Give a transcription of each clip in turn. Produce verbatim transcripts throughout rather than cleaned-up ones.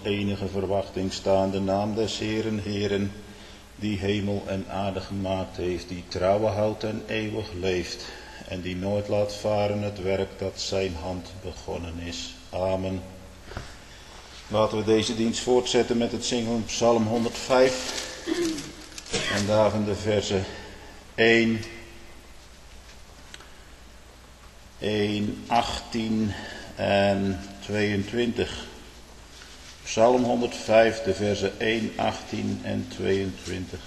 enige verwachting staan de naam des Heeren, Heeren, die hemel en aarde gemaakt heeft, die trouwen houdt en eeuwig leeft, en die nooit laat varen het werk dat zijn hand begonnen is. Amen. Laten we deze dienst voortzetten met het zingen van Psalm honderdvijf en daarvan de versen één, één, achttien en tweeëntwintig. Psalm honderdvijf, de versen één, achttien en tweeëntwintig.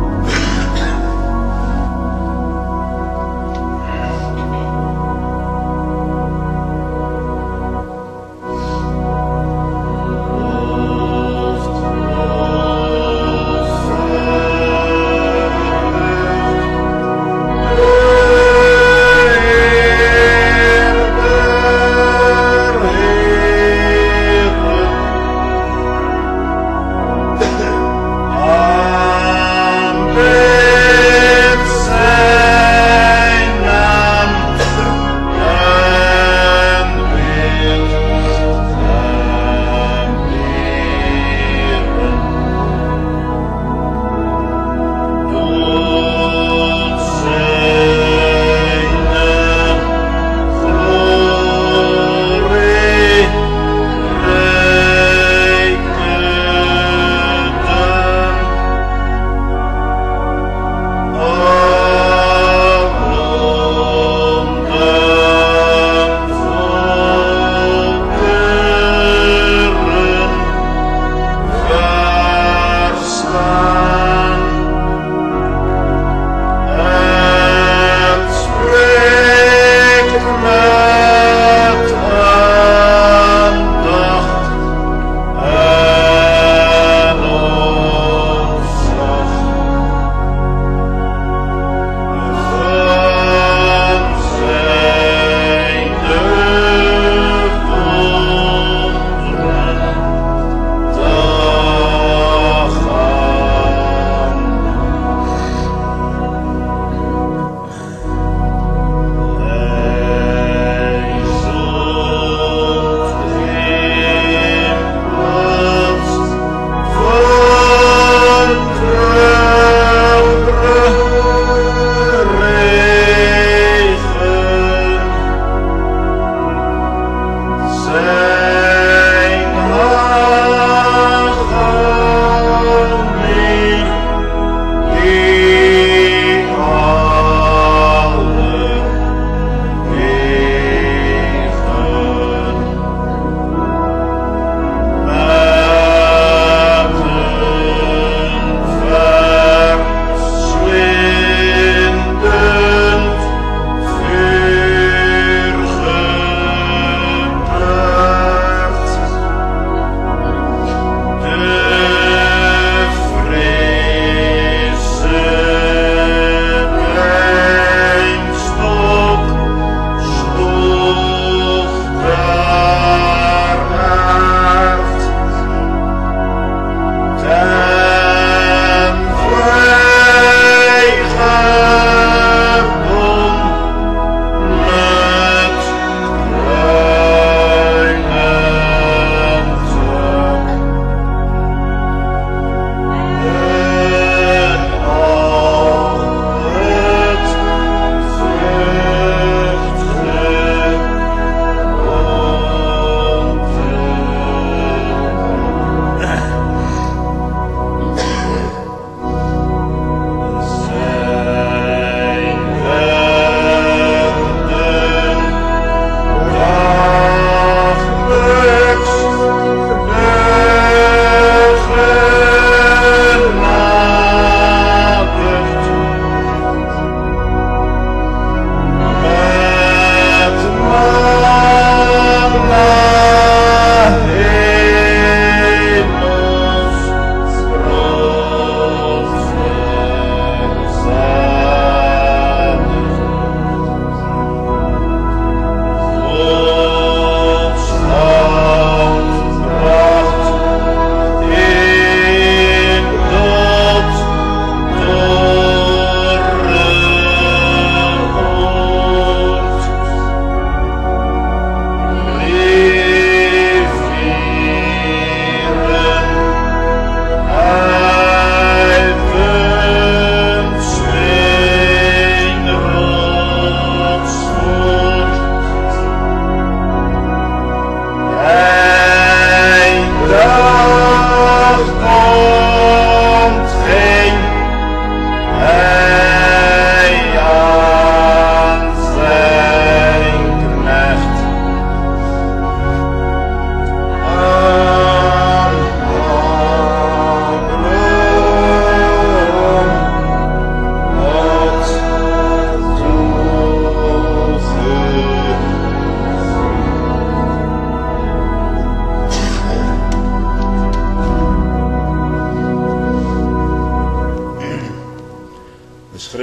Thank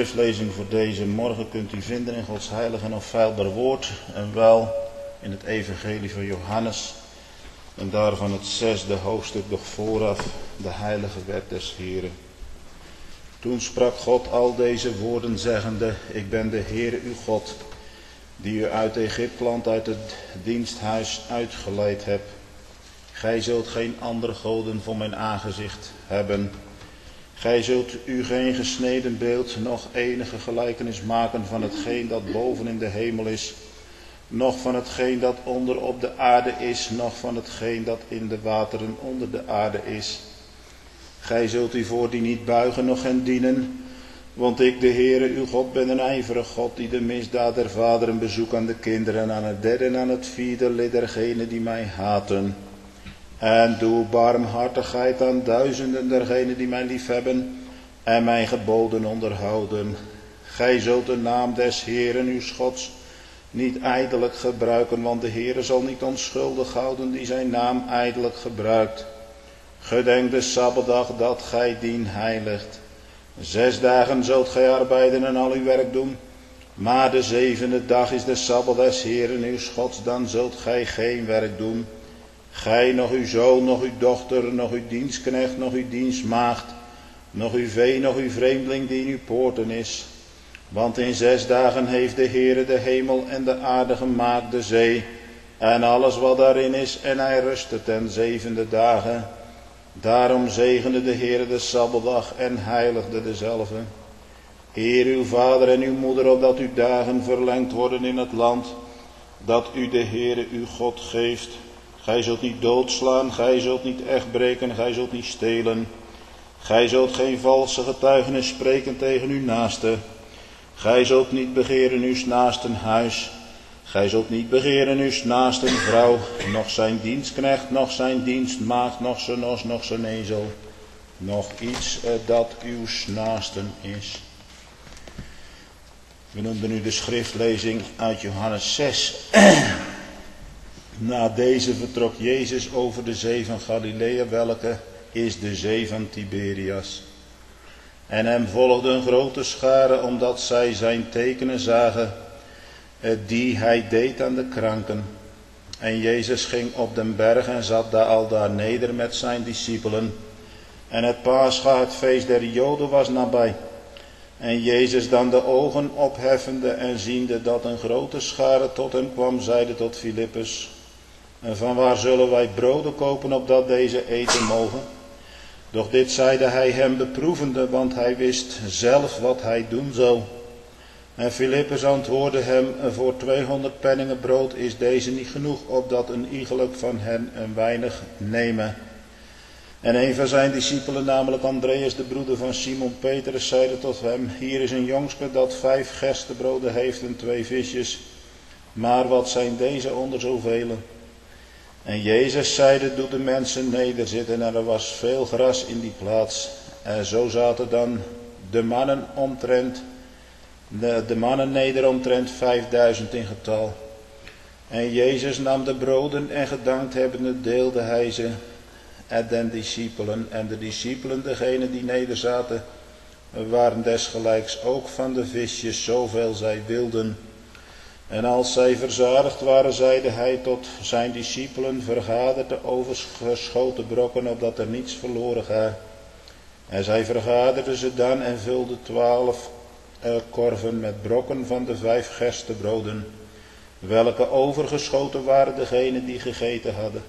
schriftlezing voor deze morgen kunt u vinden in Gods heilig en onfeilbaar woord. En wel in het evangelie van Johannes. En daarvan het zesde hoofdstuk nog vooraf, de heilige wet des Heren. Toen sprak God al deze woorden zeggende, ik ben de Heere uw God, die u uit Egypteland, uit het diensthuis uitgeleid heb. Gij zult geen andere goden voor mijn aangezicht hebben. Gij zult u geen gesneden beeld, noch enige gelijkenis maken van hetgeen dat boven in de hemel is, noch van hetgeen dat onder op de aarde is, noch van hetgeen dat in de wateren onder de aarde is. Gij zult u voor die niet buigen, noch hen dienen, want ik, de Heere, uw God, ben een ijverig God, die de misdaad der vaderen bezoekt aan de kinderen, en aan het derde en aan het vierde lid dergenen die mij haten. En doe barmhartigheid aan duizenden dergenen die mij liefhebben en mijn geboden onderhouden. Gij zult de naam des Heeren uw Gods niet ijdelijk gebruiken, want de Heere zal niet onschuldig houden die zijn naam ijdelijk gebruikt. Gedenk de Sabbatdag dat gij dien heiligt. Zes dagen zult gij arbeiden en al uw werk doen, maar de zevende dag is de Sabbat des Heeren uw Gods, dan zult gij geen werk doen. Gij, nog uw zoon, nog uw dochter, nog uw dienstknecht, nog uw dienstmaagd, nog uw vee, nog uw vreemdeling die in uw poorten is. Want in zes dagen heeft de Heere de hemel en de aarde gemaakt, de zee en alles wat daarin is, en hij rustte ten zevende dagen. Daarom zegende de Heere de Sabbatdag en heiligde dezelve. Eer uw vader en uw moeder, opdat uw dagen verlengd worden in het land dat u de Heere uw God geeft. Gij zult niet doodslaan, gij zult niet echt breken, gij zult niet stelen. Gij zult geen valse getuigenis spreken tegen uw naaste. Gij zult niet begeren uw naasten huis. Gij zult niet begeren uw naasten vrouw, noch zijn dienstknecht, noch zijn dienstmaagd, noch zijn os, noch zijn ezel, noch iets dat uw naasten is. We noemden nu de schriftlezing uit Johannes zes. Na deze vertrok Jezus over de zee van Galilea, welke is de zee van Tiberias. En hem volgde een grote schare, omdat zij zijn tekenen zagen, die hij deed aan de kranken. En Jezus ging op den berg en zat daar al daar neder met zijn discipelen. En het Pascha, het feest der Joden, was nabij. En Jezus dan de ogen opheffende en ziende dat een grote schare tot hem kwam, zeide tot Filippus, en van waar zullen wij broden kopen, opdat deze eten mogen? Doch dit zeide hij hem beproevende, want hij wist zelf wat hij doen zou. En Filippus antwoordde hem, voor tweehonderd penningen brood is deze niet genoeg, opdat een iegelijk van hen een weinig nemen. En een van zijn discipelen, namelijk Andreas, de broeder van Simon Petrus, zeide tot hem, hier is een jongske dat vijf gerstebroden heeft en twee visjes, maar wat zijn deze onder zoveel? En Jezus zeide, doe de mensen nederzitten, en er was veel gras in die plaats. En zo zaten dan de mannen omtrent, de, de mannen neder omtrent vijfduizend in getal. En Jezus nam de broden en gedankt hebbende deelde hij ze en den discipelen. En de discipelen, degenen die nederzaten, waren desgelijks ook van de visjes, zoveel zij wilden. En als zij verzadigd waren, zeide hij tot zijn discipelen, vergadert de overgeschoten brokken, opdat er niets verloren gaat. En zij vergaderden ze dan en vulden twaalf uh, korven met brokken van de vijf gerstebroden, welke overgeschoten waren degenen die gegeten hadden.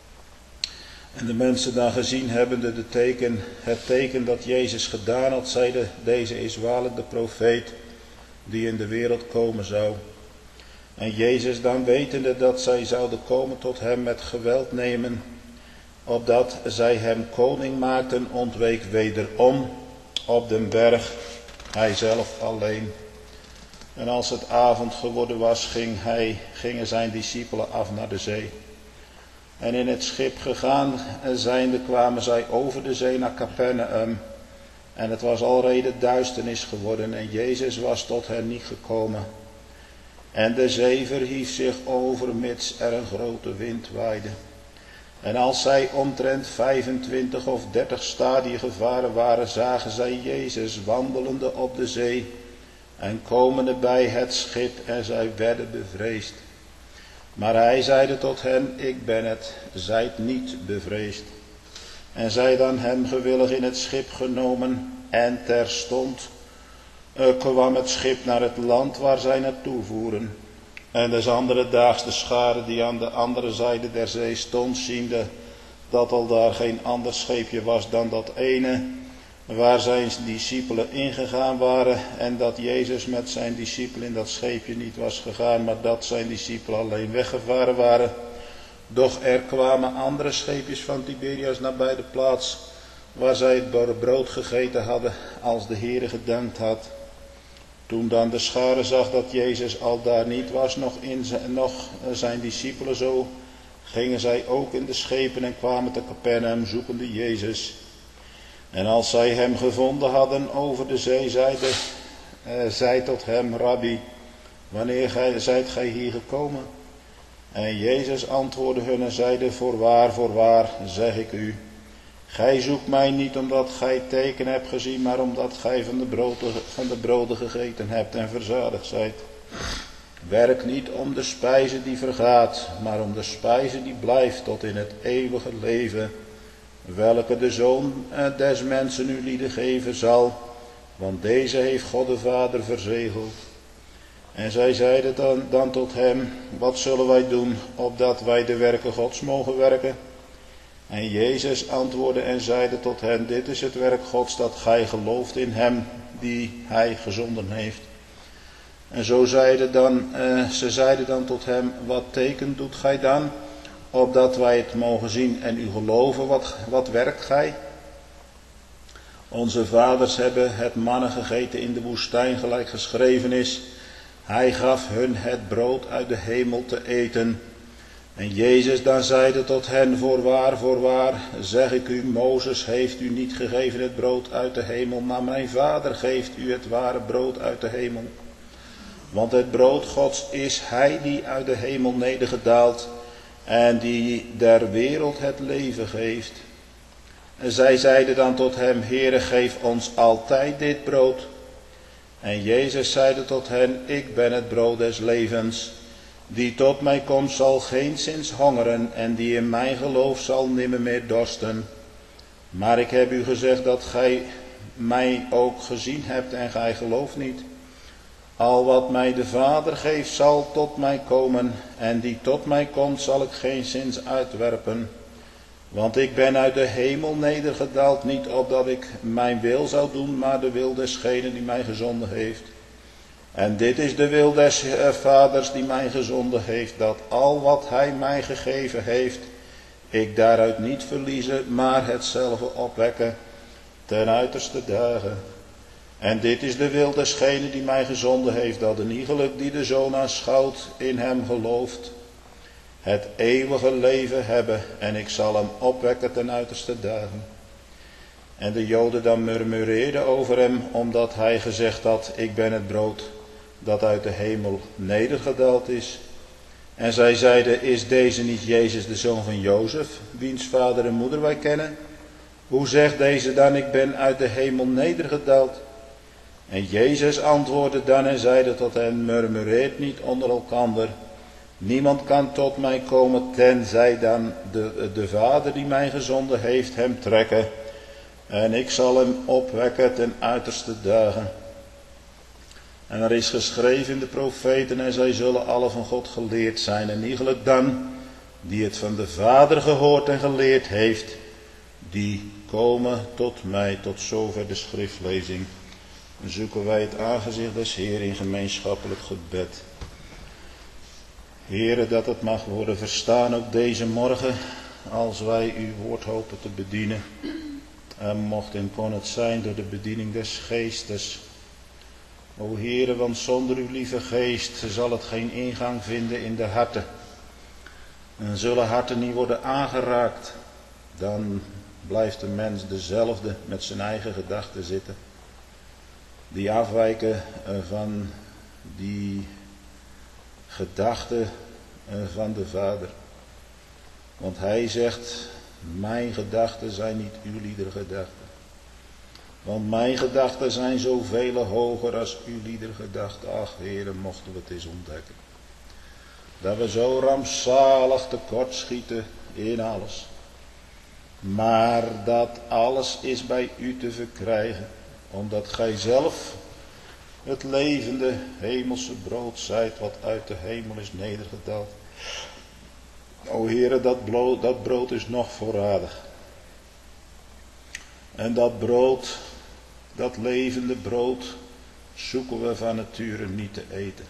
En de mensen dan gezien hebbende de teken, het teken dat Jezus gedaan had, zeiden, deze is waarlijk de profeet die in de wereld komen zou. En Jezus dan, wetende dat zij zouden komen tot hem met geweld nemen, opdat zij hem koning maakten, ontweek wederom op den berg, hij zelf alleen. En als het avond geworden was, ging hij, gingen zijn discipelen af naar de zee. En in het schip gegaan zijnde kwamen zij over de zee naar Capernaum. En het was alrede duisternis geworden en Jezus was tot hen niet gekomen. En de zee verhief zich over, mits er een grote wind waaide. En als zij omtrent vijfentwintig of dertig stadien gevaren waren, zagen zij Jezus wandelende op de zee en komende bij het schip, en zij werden bevreesd. Maar hij zeide tot hen, ik ben het, zijt niet bevreesd. En zij dan hem gewillig in het schip genomen, en terstond uh, kwam het schip naar het land waar zij naartoe voeren. En des andere daags de schare die aan de andere zijde der zee stond, ziende dat al daar geen ander scheepje was dan dat ene, waar zijn discipelen ingegaan waren, en dat Jezus met zijn discipelen in dat scheepje niet was gegaan, maar dat zijn discipelen alleen weggevaren waren. Doch er kwamen andere scheepjes van Tiberias nabij de plaats, waar zij het brood gegeten hadden, als de Heere gedankt had. Toen dan de schare zag dat Jezus al daar niet was, nog, in zijn, nog zijn discipelen zo, gingen zij ook in de schepen en kwamen te Capernaum zoekende Jezus. En als zij hem gevonden hadden over de zee, zeide uh, zij tot hem, Rabbi, wanneer gij, zijt gij hier gekomen? En Jezus antwoordde hun en zeide, voorwaar, voorwaar, zeg ik u, gij zoekt mij niet omdat gij teken hebt gezien, maar omdat gij van de broden, van de broden gegeten hebt en verzadigd zijt. Werk niet om de spijze die vergaat, maar om de spijze die blijft tot in het eeuwige leven, welke de Zoon des mensen u lieden geven zal, want deze heeft God de Vader verzegeld. En zij zeiden dan, dan tot hem, wat zullen wij doen, opdat wij de werken Gods mogen werken? En Jezus antwoordde en zeide tot hen, dit is het werk Gods, dat gij gelooft in hem die hij gezonden heeft. En zo zeiden dan, uh, ze zeiden dan tot hem, wat teken doet gij dan, opdat wij het mogen zien en u geloven, wat, wat werkt gij? Onze vaders hebben het mannen gegeten in de woestijn, gelijk geschreven is. Hij gaf hun het brood uit de hemel te eten. En Jezus dan zeide tot hen, voorwaar, voorwaar, zeg ik u, Mozes heeft u niet gegeven het brood uit de hemel, maar mijn Vader geeft u het ware brood uit de hemel. Want het brood Gods is hij die uit de hemel nedergedaald en die der wereld het leven geeft. En zij zeiden dan tot hem, Heere, geef ons altijd dit brood. En Jezus zeide tot hen, ik ben het brood des levens. Die tot mij komt zal geenszins hongeren en die in mij gelooft zal nimmer meer dorsten. Maar ik heb u gezegd dat gij mij ook gezien hebt en gij gelooft niet. Al wat mij de Vader geeft zal tot mij komen en die tot mij komt zal ik geenszins uitwerpen. Want ik ben uit de hemel nedergedaald, niet opdat ik mijn wil zou doen, maar de wil desgene die mij gezonden heeft. En dit is de wil des Vaders die mij gezonden heeft, dat al wat hij mij gegeven heeft, ik daaruit niet verliezen, maar hetzelfde opwekken ten uiterste dagen. En dit is de wil desgene die mij gezonden heeft, dat een iegelijk die de Zoon aanschouwt, in hem gelooft, het eeuwige leven hebben, en ik zal hem opwekken ten uiterste dagen. En de Joden dan murmureerden over hem, omdat hij gezegd had, ik ben het brood dat uit de hemel nedergedaald is. En zij zeiden, is deze niet Jezus de zoon van Jozef, wiens vader en moeder wij kennen? Hoe zegt deze dan, ik ben uit de hemel nedergedaald? En Jezus antwoordde dan en zeide tot hen, murmureert niet onder elkander. Niemand kan tot mij komen, tenzij dan de, de Vader die mij gezonden heeft hem trekken. En ik zal hem opwekken ten uiterste dagen. En er is geschreven in de profeten, en zij zullen alle van God geleerd zijn. En iegelijk dan, die het van de Vader gehoord en geleerd heeft, die komen tot mij. Tot zover de schriftlezing. Dan zoeken wij het aangezicht des Heer in gemeenschappelijk gebed. Heere, dat het mag worden verstaan ook deze morgen, als wij uw woord hopen te bedienen. En mocht en kon het zijn door de bediening des geestes. O Heere, want zonder uw lieve geest zal het geen ingang vinden in de harten. En zullen harten niet worden aangeraakt, dan blijft de mens dezelfde met zijn eigen gedachten zitten. Die afwijken van die gedachten van de Vader. Want hij zegt, mijn gedachten zijn niet uw liedere gedachten. Want mijn gedachten zijn zoveel hoger als uw lieder gedachten. Ach, Heere, mochten we het eens ontdekken. Dat we zo rampzalig tekortschieten in alles. Maar dat alles is bij u te verkrijgen. Omdat gij zelf het levende hemelse brood zijt wat uit de hemel is nedergedaald. O Heere, dat brood, dat brood is nog voorradig. En dat brood, dat levende brood, zoeken we van nature niet te eten.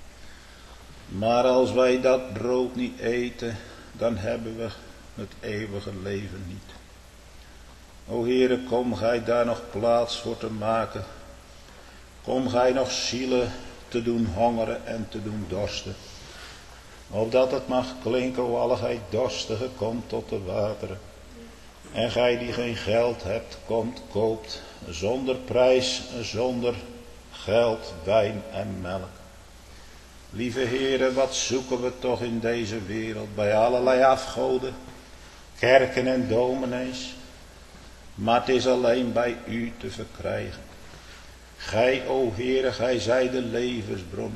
Maar als wij dat brood niet eten, dan hebben we het eeuwige leven niet. O Heere, kom gij daar nog plaats voor te maken. Kom gij nog zielen te doen hongeren en te doen dorsten. Opdat het mag klinken, o alle gij dorstige, komt tot de wateren. En gij die geen geld hebt, komt, koopt, zonder prijs, zonder geld, wijn en melk. Lieve Heere, wat zoeken we toch in deze wereld, bij allerlei afgoden, kerken en dominees. Maar het is alleen bij u te verkrijgen. Gij, o Heere, gij zij de levensbron.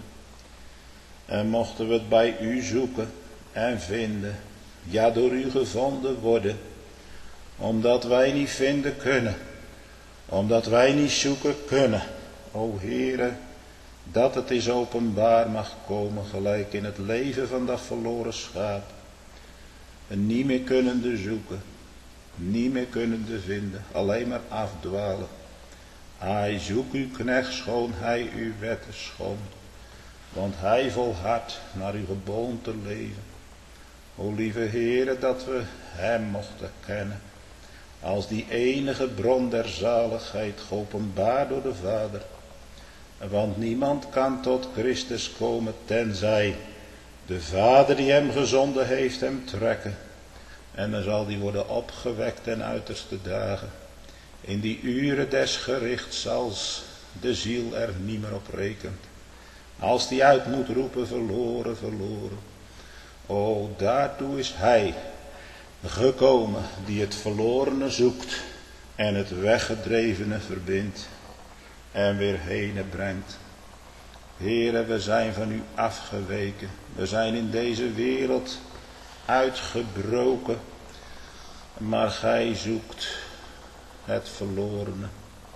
En mochten we het bij u zoeken en vinden, ja door u gevonden worden, omdat wij niet vinden kunnen, omdat wij niet zoeken kunnen, o Heere, dat het is openbaar mag komen, gelijk in het leven van dat verloren schaap, en niet meer kunnende zoeken, niet meer kunnende vinden, alleen maar afdwalen. Hij zoekt uw knecht schoon, hij uw wetten schoon. Want hij volhardt naar uw geboomte leven. O lieve Heere, dat we hem mochten kennen. Als die enige bron der zaligheid, geopenbaard door de Vader. Want niemand kan tot Christus komen, tenzij de Vader die hem gezonden heeft hem trekken. En dan zal die worden opgewekt ten uiterste dagen. In die uren des gerichts, als de ziel er niet meer op rekent. Als die uit moet roepen, verloren, verloren. O, daartoe is hij gekomen die het verlorene zoekt en het weggedrevene verbindt en weer heen brengt. Heere, we zijn van u afgeweken. We zijn in deze wereld uitgebroken, maar gij zoekt het verlorene.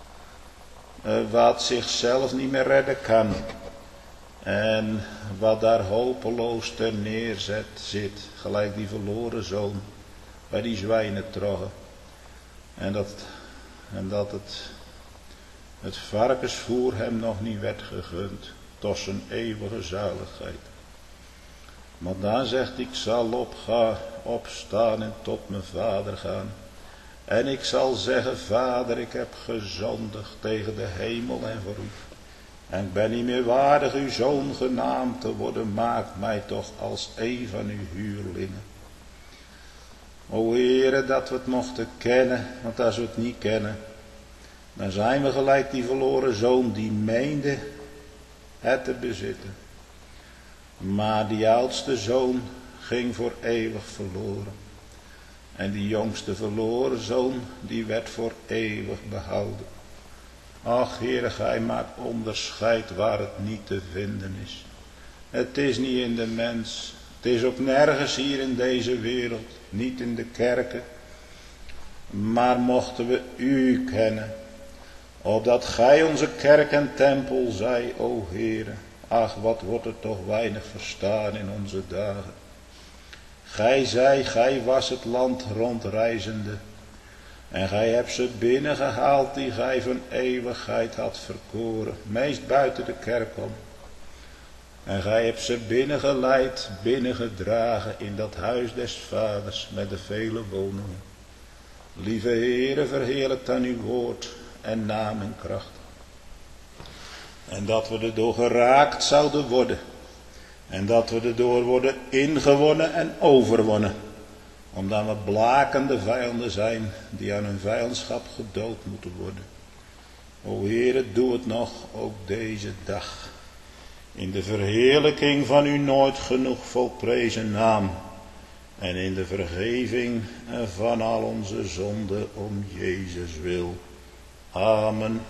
Wat zichzelf niet meer redden kan. En wat daar hopeloos ter neerzet zit, gelijk die verloren zoon bij die zwijnen troggen. En dat, en dat het, het varkensvoer hem nog niet werd gegund, tot zijn eeuwige zaligheid. Maar dan zegt, ik zal opgaan, opstaan en tot mijn vader gaan. En ik zal zeggen, Vader, ik heb gezondigd tegen de hemel en voor u. En ik ben niet meer waardig uw zoon genaamd te worden, maak mij toch als een van uw huurlingen. O Heere, dat we het mochten kennen, want als we het niet kennen, dan zijn we gelijk die verloren zoon die meende het te bezitten. Maar die oudste zoon ging voor eeuwig verloren. En die jongste verloren zoon, die werd voor eeuwig behouden. Ach, Heere, gij maakt onderscheid waar het niet te vinden is. Het is niet in de mens. Het is ook nergens hier in deze wereld. Niet in de kerken. Maar mochten we u kennen. Opdat gij onze kerk en tempel zij, o Heere. Ach, wat wordt er toch weinig verstaan in onze dagen. Gij zei, gij was het land rondreizende. En gij hebt ze binnengehaald die gij van eeuwigheid had verkoren. Meest buiten de kerk om. En gij hebt ze binnengeleid, binnengedragen in dat huis des vaders met de vele woningen. Lieve Heere, verheerlijk dan uw woord en naam en kracht. En dat we erdoor geraakt zouden worden. En dat we erdoor worden ingewonnen en overwonnen. Omdat we blakende vijanden zijn die aan hun vijandschap gedood moeten worden. O Heere, doe het nog ook deze dag. In de verheerlijking van uw nooit genoeg volprezen naam. En in de vergeving van al onze zonden om Jezus wil. Amen.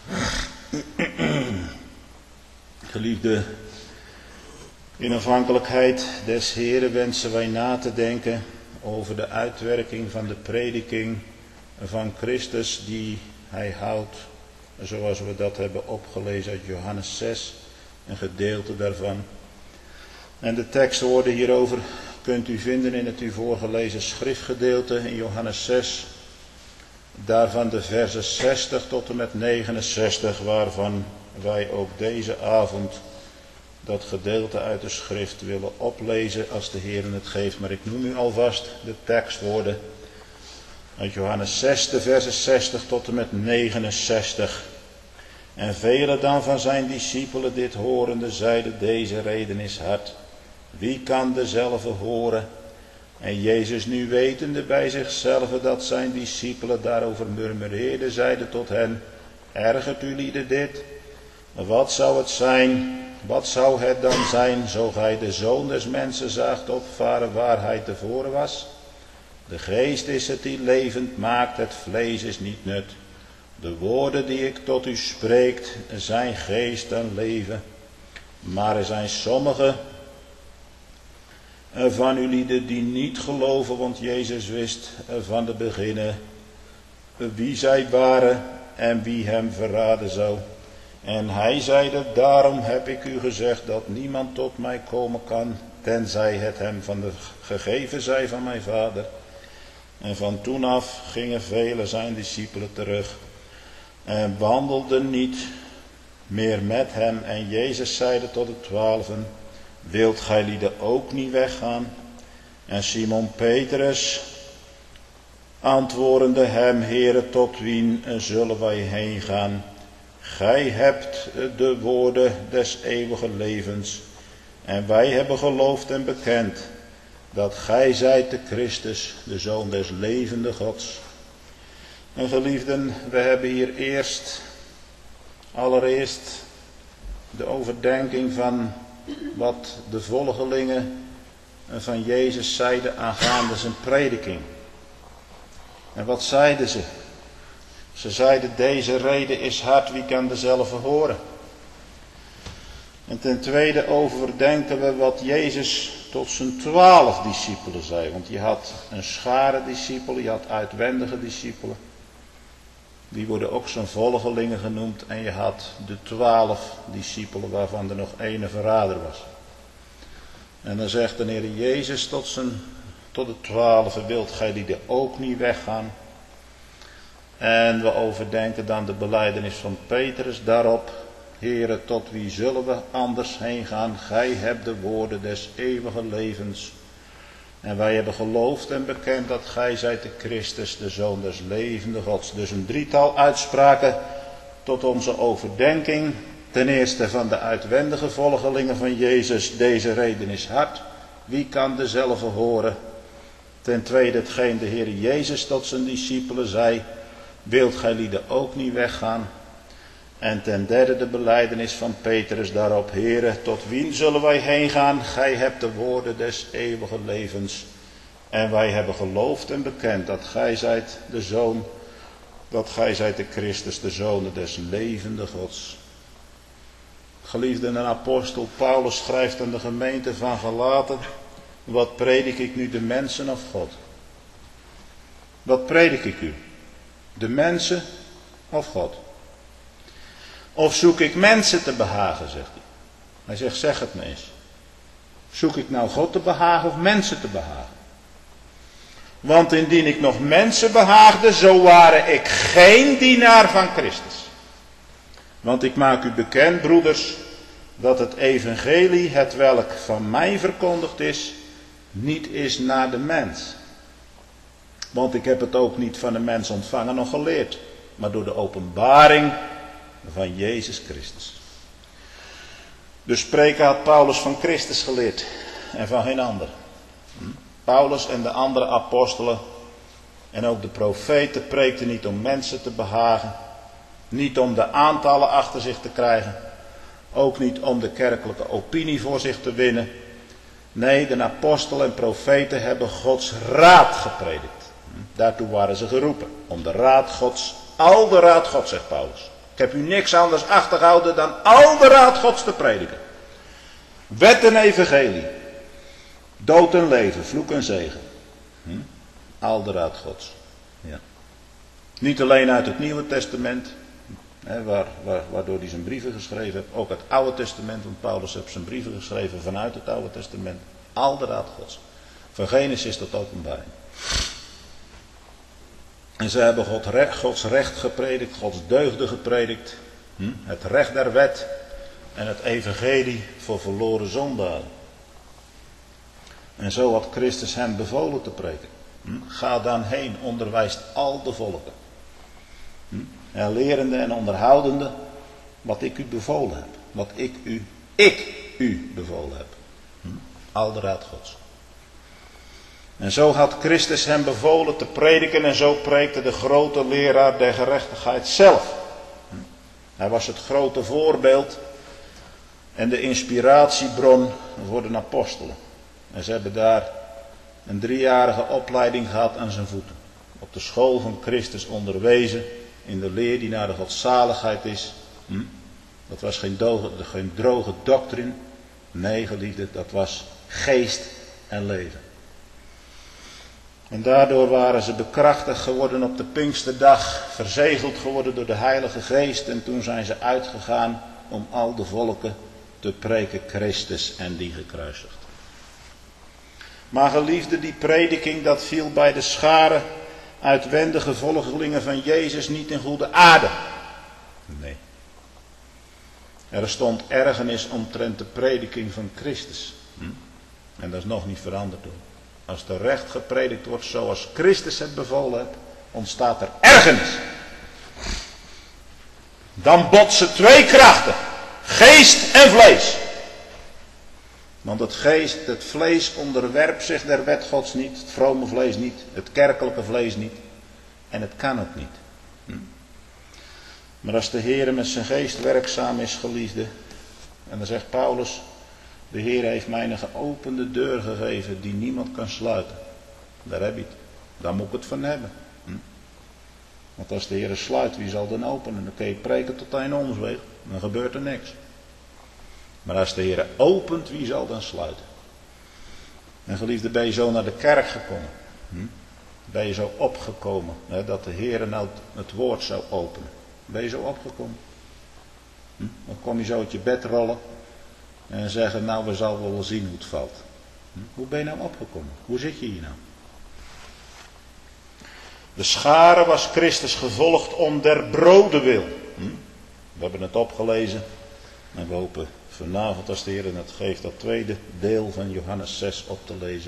Geliefde, in afhankelijkheid des Heren wensen wij na te denken over de uitwerking van de prediking van Christus die hij houdt, zoals we dat hebben opgelezen uit Johannes zes, een gedeelte daarvan. En de tekstwoorden hierover kunt u vinden in het u voorgelezen schriftgedeelte in Johannes zes, daarvan de versen zestig tot en met negenenzestig, waarvan wij ook deze avond dat gedeelte uit de schrift willen oplezen als de Heer het geeft. Maar ik noem u alvast de tekstwoorden uit Johannes zes, de versen zestig tot en met negenenzestig. En vele dan van zijn discipelen dit horende zeiden, deze reden is hard. Wie kan dezelfde horen? En Jezus nu wetende bij zichzelf dat zijn discipelen daarover murmureerden, zeide tot hen, ergert u lieden dit? Wat zou het zijn, wat zou het dan zijn, zo gij de Zoon des Mensen zaagt opvaren waar hij tevoren was? De geest is het die levend maakt, het vlees is niet nut. De woorden die ik tot u spreek, zijn geest en leven. Maar er zijn sommigen van u lieden die niet geloven, want Jezus wist van de beginnen wie zij waren en wie hem verraden zou. En hij zeide, daarom heb ik u gezegd dat niemand tot mij komen kan, tenzij het hem van de gegeven zij van mijn vader. En van toen af gingen vele zijn discipelen terug en wandelden niet meer met hem. En Jezus zeide tot de twaalfen, wilt gij lieden ook niet weggaan? En Simon Petrus antwoordende hem, Heere, tot wien zullen wij heen gaan? Gij hebt de woorden des eeuwige levens. En wij hebben geloofd en bekend dat gij zijt de Christus, de Zoon des levende Gods. En geliefden, we hebben hier eerst, allereerst de overdenking van wat de volgelingen van Jezus zeiden aangaande zijn prediking. En wat zeiden ze? Ze zeiden, deze reden is hard, wie kan dezelfde horen? En ten tweede overdenken we wat Jezus tot zijn twaalf discipelen zei. Want je had een schare discipelen, je had uitwendige discipelen. Die worden ook zijn volgelingen genoemd. En je had de twaalf discipelen waarvan er nog één verrader was. En dan zegt de Heer Jezus tot, zijn, tot de twaalf, wilt gij die er ook niet weggaan? En we overdenken dan de belijdenis van Petrus daarop. Heere, tot wie zullen we anders heen gaan? Gij hebt de woorden des eeuwige levens. En wij hebben geloofd en bekend dat gij zijt de Christus, de Zoon des levende Gods. Dus een drietal uitspraken tot onze overdenking. Ten eerste van de uitwendige volgelingen van Jezus. Deze reden is hard. Wie kan dezelfde horen? Ten tweede hetgeen de Heer Jezus tot zijn discipelen zei. Wilt gij lieden ook niet weggaan? En ten derde de belijdenis van Petrus daarop. Heere, tot wien zullen wij heen gaan? Gij hebt de woorden des eeuwige levens. En wij hebben geloofd en bekend dat gij zijt de Zoon, dat gij zijt de Christus, de Zoon des levende Gods. Geliefde, een apostel Paulus schrijft aan de gemeente van Galaten. Wat predik ik nu, de mensen of God? Wat predik ik u? De mensen of God? Of zoek ik mensen te behagen, zegt hij. Hij zegt, zeg het me eens. Zoek ik nou God te behagen of mensen te behagen? Want indien ik nog mensen behaagde, zo ware ik geen dienaar van Christus. Want ik maak u bekend, broeders, dat het evangelie, het welk van mij verkondigd is, niet is naar de mens. Want ik heb het ook niet van de mens ontvangen of geleerd, maar door de openbaring van Jezus Christus. De spreker had Paulus van Christus geleerd en van geen ander. Paulus en de andere apostelen en ook de profeten preekten niet om mensen te behagen, niet om de aantallen achter zich te krijgen, ook niet om de kerkelijke opinie voor zich te winnen. Nee, de apostelen en profeten hebben Gods raad gepredikt. Daartoe waren ze geroepen, om de raad Gods Al de raad Gods, zegt Paulus. Ik heb u niks anders achtergehouden dan al de raad Gods te prediken. Wet en evangelie. Dood en leven, vloek en zegen. Hm? Al de raad Gods. Ja. Niet alleen uit het Nieuwe Testament, hè, waar, waar, waardoor hij zijn brieven geschreven heeft. Ook het Oude Testament, want Paulus heeft zijn brieven geschreven vanuit het Oude Testament. Al de raad Gods. Van Genesis tot Openbaring. En ze hebben God recht, Gods recht gepredikt, Gods deugden gepredikt. Hm? Het recht der wet en het evangelie voor verloren zondaren. En zo had Christus hen bevolen te preken. Hm? Ga dan heen, onderwijst al de volken. Hm? En lerende en onderhoudende wat ik u bevolen heb. Wat ik u, ik u bevolen heb. Hm? Al de raad Gods. En zo had Christus hem bevolen te prediken en zo preekte de grote leraar der gerechtigheid zelf. Hij was het grote voorbeeld en de inspiratiebron voor de apostelen. En ze hebben daar een driejarige opleiding gehad aan zijn voeten. Op de school van Christus onderwezen in de leer die naar de godzaligheid is. Dat was geen, doge, geen droge doctrine. Nee, geliefde, dat was geest en leven. En daardoor waren ze bekrachtigd geworden op de Pinksterdag, verzegeld geworden door de Heilige Geest. En toen zijn ze uitgegaan om al de volken te preken Christus en die gekruisigd. Maar geliefde, die prediking dat viel bij de schare uitwendige volgelingen van Jezus niet in goede aarde. Nee. Er stond ergernis omtrent de prediking van Christus. Hm? En dat is nog niet veranderd hoor. Als er recht gepredikt wordt zoals Christus het bevolen heeft, ontstaat er ergernis. Dan botsen twee krachten. Geest en vlees. Want het geest, het vlees onderwerpt zich der wet Gods niet. Het vrome vlees niet. Het kerkelijke vlees niet. En het kan ook niet. Hm? Maar als de Heer met zijn geest werkzaam is, geliefde. En dan zegt Paulus. De Heer heeft mij een geopende deur gegeven die niemand kan sluiten. Daar heb je het. Daar moet ik het van hebben. Hm? Want als de Heer sluit, wie zal dan openen? Dan kun je preken tot hij in omzweegt. Dan gebeurt er niks. Maar als de Heer opent, wie zal dan sluiten? En geliefde, ben je zo naar de kerk gekomen. Hm? Ben je zo opgekomen. Hè, dat de Heer nou het woord zou openen. Ben je zo opgekomen? Hm? Dan kom je zo uit je bed rollen. En zeggen, nou we zullen wel zien hoe het valt. Hm? Hoe ben je nou opgekomen? Hoe zit je hier nou? De schare was Christus gevolgd om der broden wil. Hm? We hebben het opgelezen. En we hopen vanavond als de Heer het geeft dat tweede deel van Johannes zes op te lezen.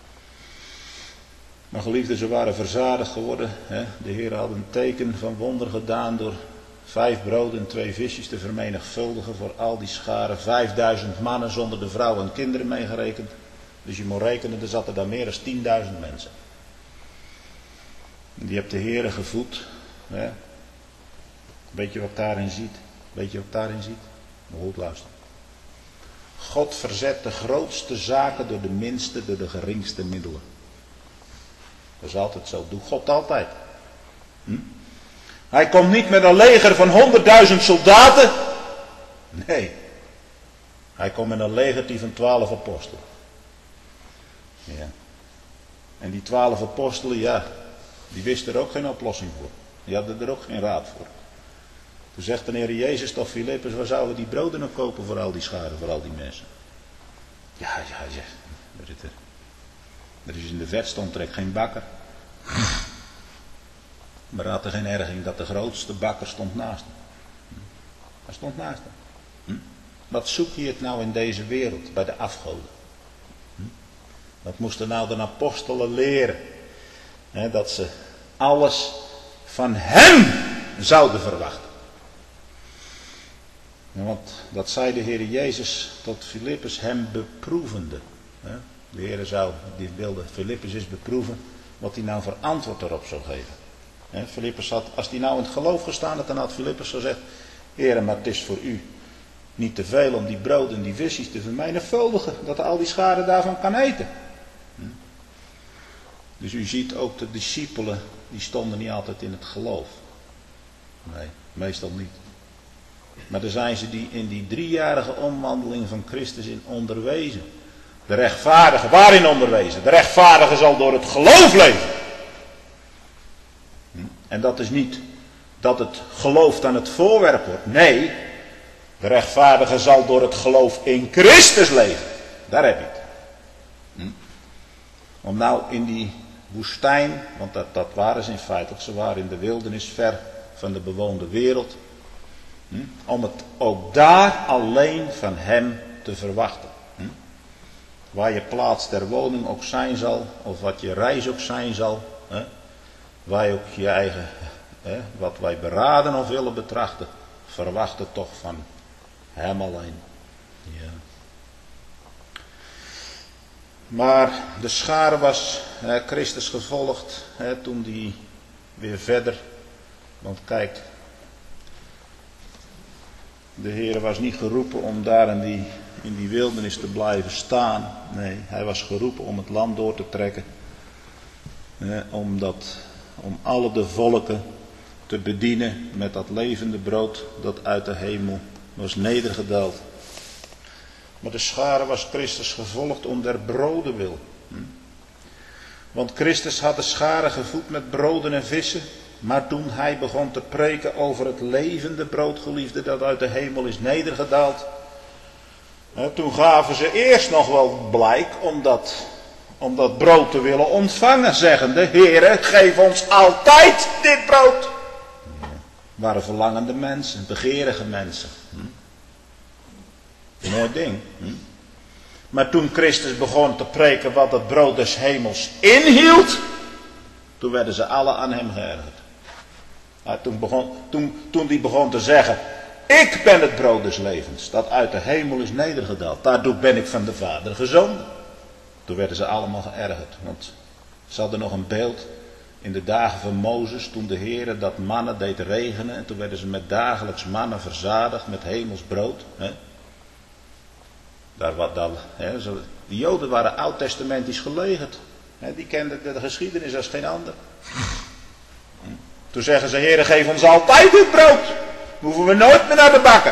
Maar geliefden, ze waren verzadigd geworden. Hè? De Heer had een teken van wonder gedaan door vijf broden en twee visjes te vermenigvuldigen voor al die scharen. Vijfduizend mannen zonder de vrouwen en kinderen meegerekend. Dus je moet rekenen, er zaten daar meer dan tienduizend mensen. En die hebt de Heer gevoed. Hè? Weet je wat daarin ziet? Weet je wat daarin ziet? Maar goed luisteren. God verzet de grootste zaken door de minste, door de geringste middelen. Dat is altijd zo. Doet God altijd. Hm? Hij komt niet met een leger van honderdduizend soldaten. Nee. Hij komt met een leger van twaalf apostelen. Ja. En die twaalf apostelen, ja, die wisten er ook geen oplossing voor. Die hadden er ook geen raad voor. Toen zegt de Heer Jezus tot Filippus, waar zouden we die broden nog kopen voor al die scharen, voor al die mensen? Ja, ja, ja. Er, er is in de vetstomtrek geen bakker. Maar hij had er geen erging dat de grootste bakker stond naast hem. Hij stond naast hem. Wat zoek je het nou in deze wereld, bij de afgoden? Wat moesten nou de apostelen leren? He, dat ze alles van hem zouden verwachten. Want dat zei de Heer Jezus tot Filippus, hem beproevende. De Heer zou, die wilde Filippus eens beproeven, wat hij nou voor antwoord erop zou geven. Filippus had, als hij nou in het geloof gestaan had, dan had Filippus gezegd, Heer, maar het is voor u niet te veel om die brood en die visjes te vermenigvuldigen, dat al die schade daarvan kan eten. Dus u ziet ook de discipelen, die stonden niet altijd in het geloof. Nee, meestal niet. Maar er zijn ze die in die driejarige omwandeling van Christus in onderwezen. De rechtvaardige, waarin onderwezen? De rechtvaardige zal door het geloof leven. En dat is niet dat het geloof dan het voorwerp wordt. Nee, de rechtvaardige zal door het geloof in Christus leven. Daar heb je het. Hm? Om nou in die woestijn, want dat, dat waren ze in feite, ze waren in de wildernis ver van de bewoonde wereld. Hm? Om het ook daar alleen van hem te verwachten. Hm? Waar je plaats ter woning ook zijn zal, of wat je reis ook zijn zal. Hè? Waar je ook je eigen, hè, wat wij beraden of willen betrachten, verwacht het toch van hem alleen. Ja. Maar de schare was hè, Christus gevolgd hè, toen die weer verder. Want kijk, de Heer was niet geroepen om daar in die, in die wildernis te blijven staan. Nee, hij was geroepen om het land door te trekken. Hè, om, dat, om alle de volken te bedienen met dat levende brood dat uit de hemel was nedergedaald. Maar de schare was Christus gevolgd om der broden wil. Want Christus had de schare gevoed met broden en vissen. Maar toen hij begon te preken over het levende brood, geliefde, dat uit de hemel is nedergedaald. Toen gaven ze eerst nog wel blijk om dat, om dat brood te willen ontvangen. Zeggende, Heere, geef ons altijd dit brood. Waren verlangende mensen, begeerige mensen. Hm? Mooi ding. Hm? Maar toen Christus begon te preken wat het brood des hemels inhield, toen werden ze alle aan hem geërgerd. Ja, toen, begon, toen, toen die begon te zeggen, ik ben het brood des levens, dat uit de hemel is nedergedaald. Daardoor ben ik van de Vader gezonden. Toen werden ze allemaal geërgerd. Want ze hadden nog een beeld in de dagen van Mozes, toen de Heere dat mannen deed regenen. En toen werden ze met dagelijks mannen verzadigd met hemels brood. Hè. Daar wat dan, hè, zo, die Joden waren oud-testamentisch gelegerd. Hè, die kenden de, de geschiedenis als geen ander. Hm. Toen zeggen ze, Heere, geef ons altijd dit brood. Hoeven we nooit meer naar de bakker.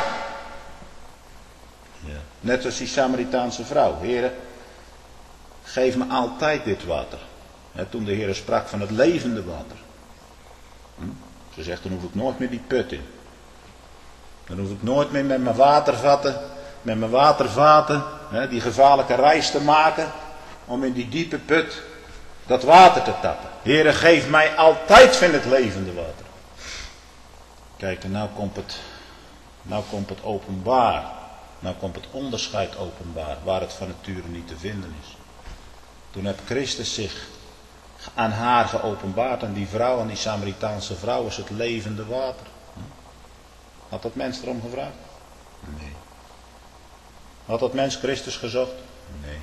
Ja. Net als die Samaritaanse vrouw. Heere, geef me altijd dit water. Hè, toen de Heere sprak van het levende water. Hm. Ze zegt, dan hoef ik nooit meer die put in. Dan hoef ik nooit meer met mijn watervatten, met mijn watervaten, hè, die gevaarlijke reis te maken. Om in die diepe put dat water te tappen. Heere, geef mij altijd van het levende water. Kijk, en nou komt het, nou komt het openbaar. Nou komt het onderscheid openbaar, waar het van nature niet te vinden is. Toen heeft Christus zich aan haar geopenbaard, aan die vrouw, aan die Samaritaanse vrouw, is het levende water. Had dat mens erom gevraagd? Nee. Had dat mens Christus gezocht? Nee.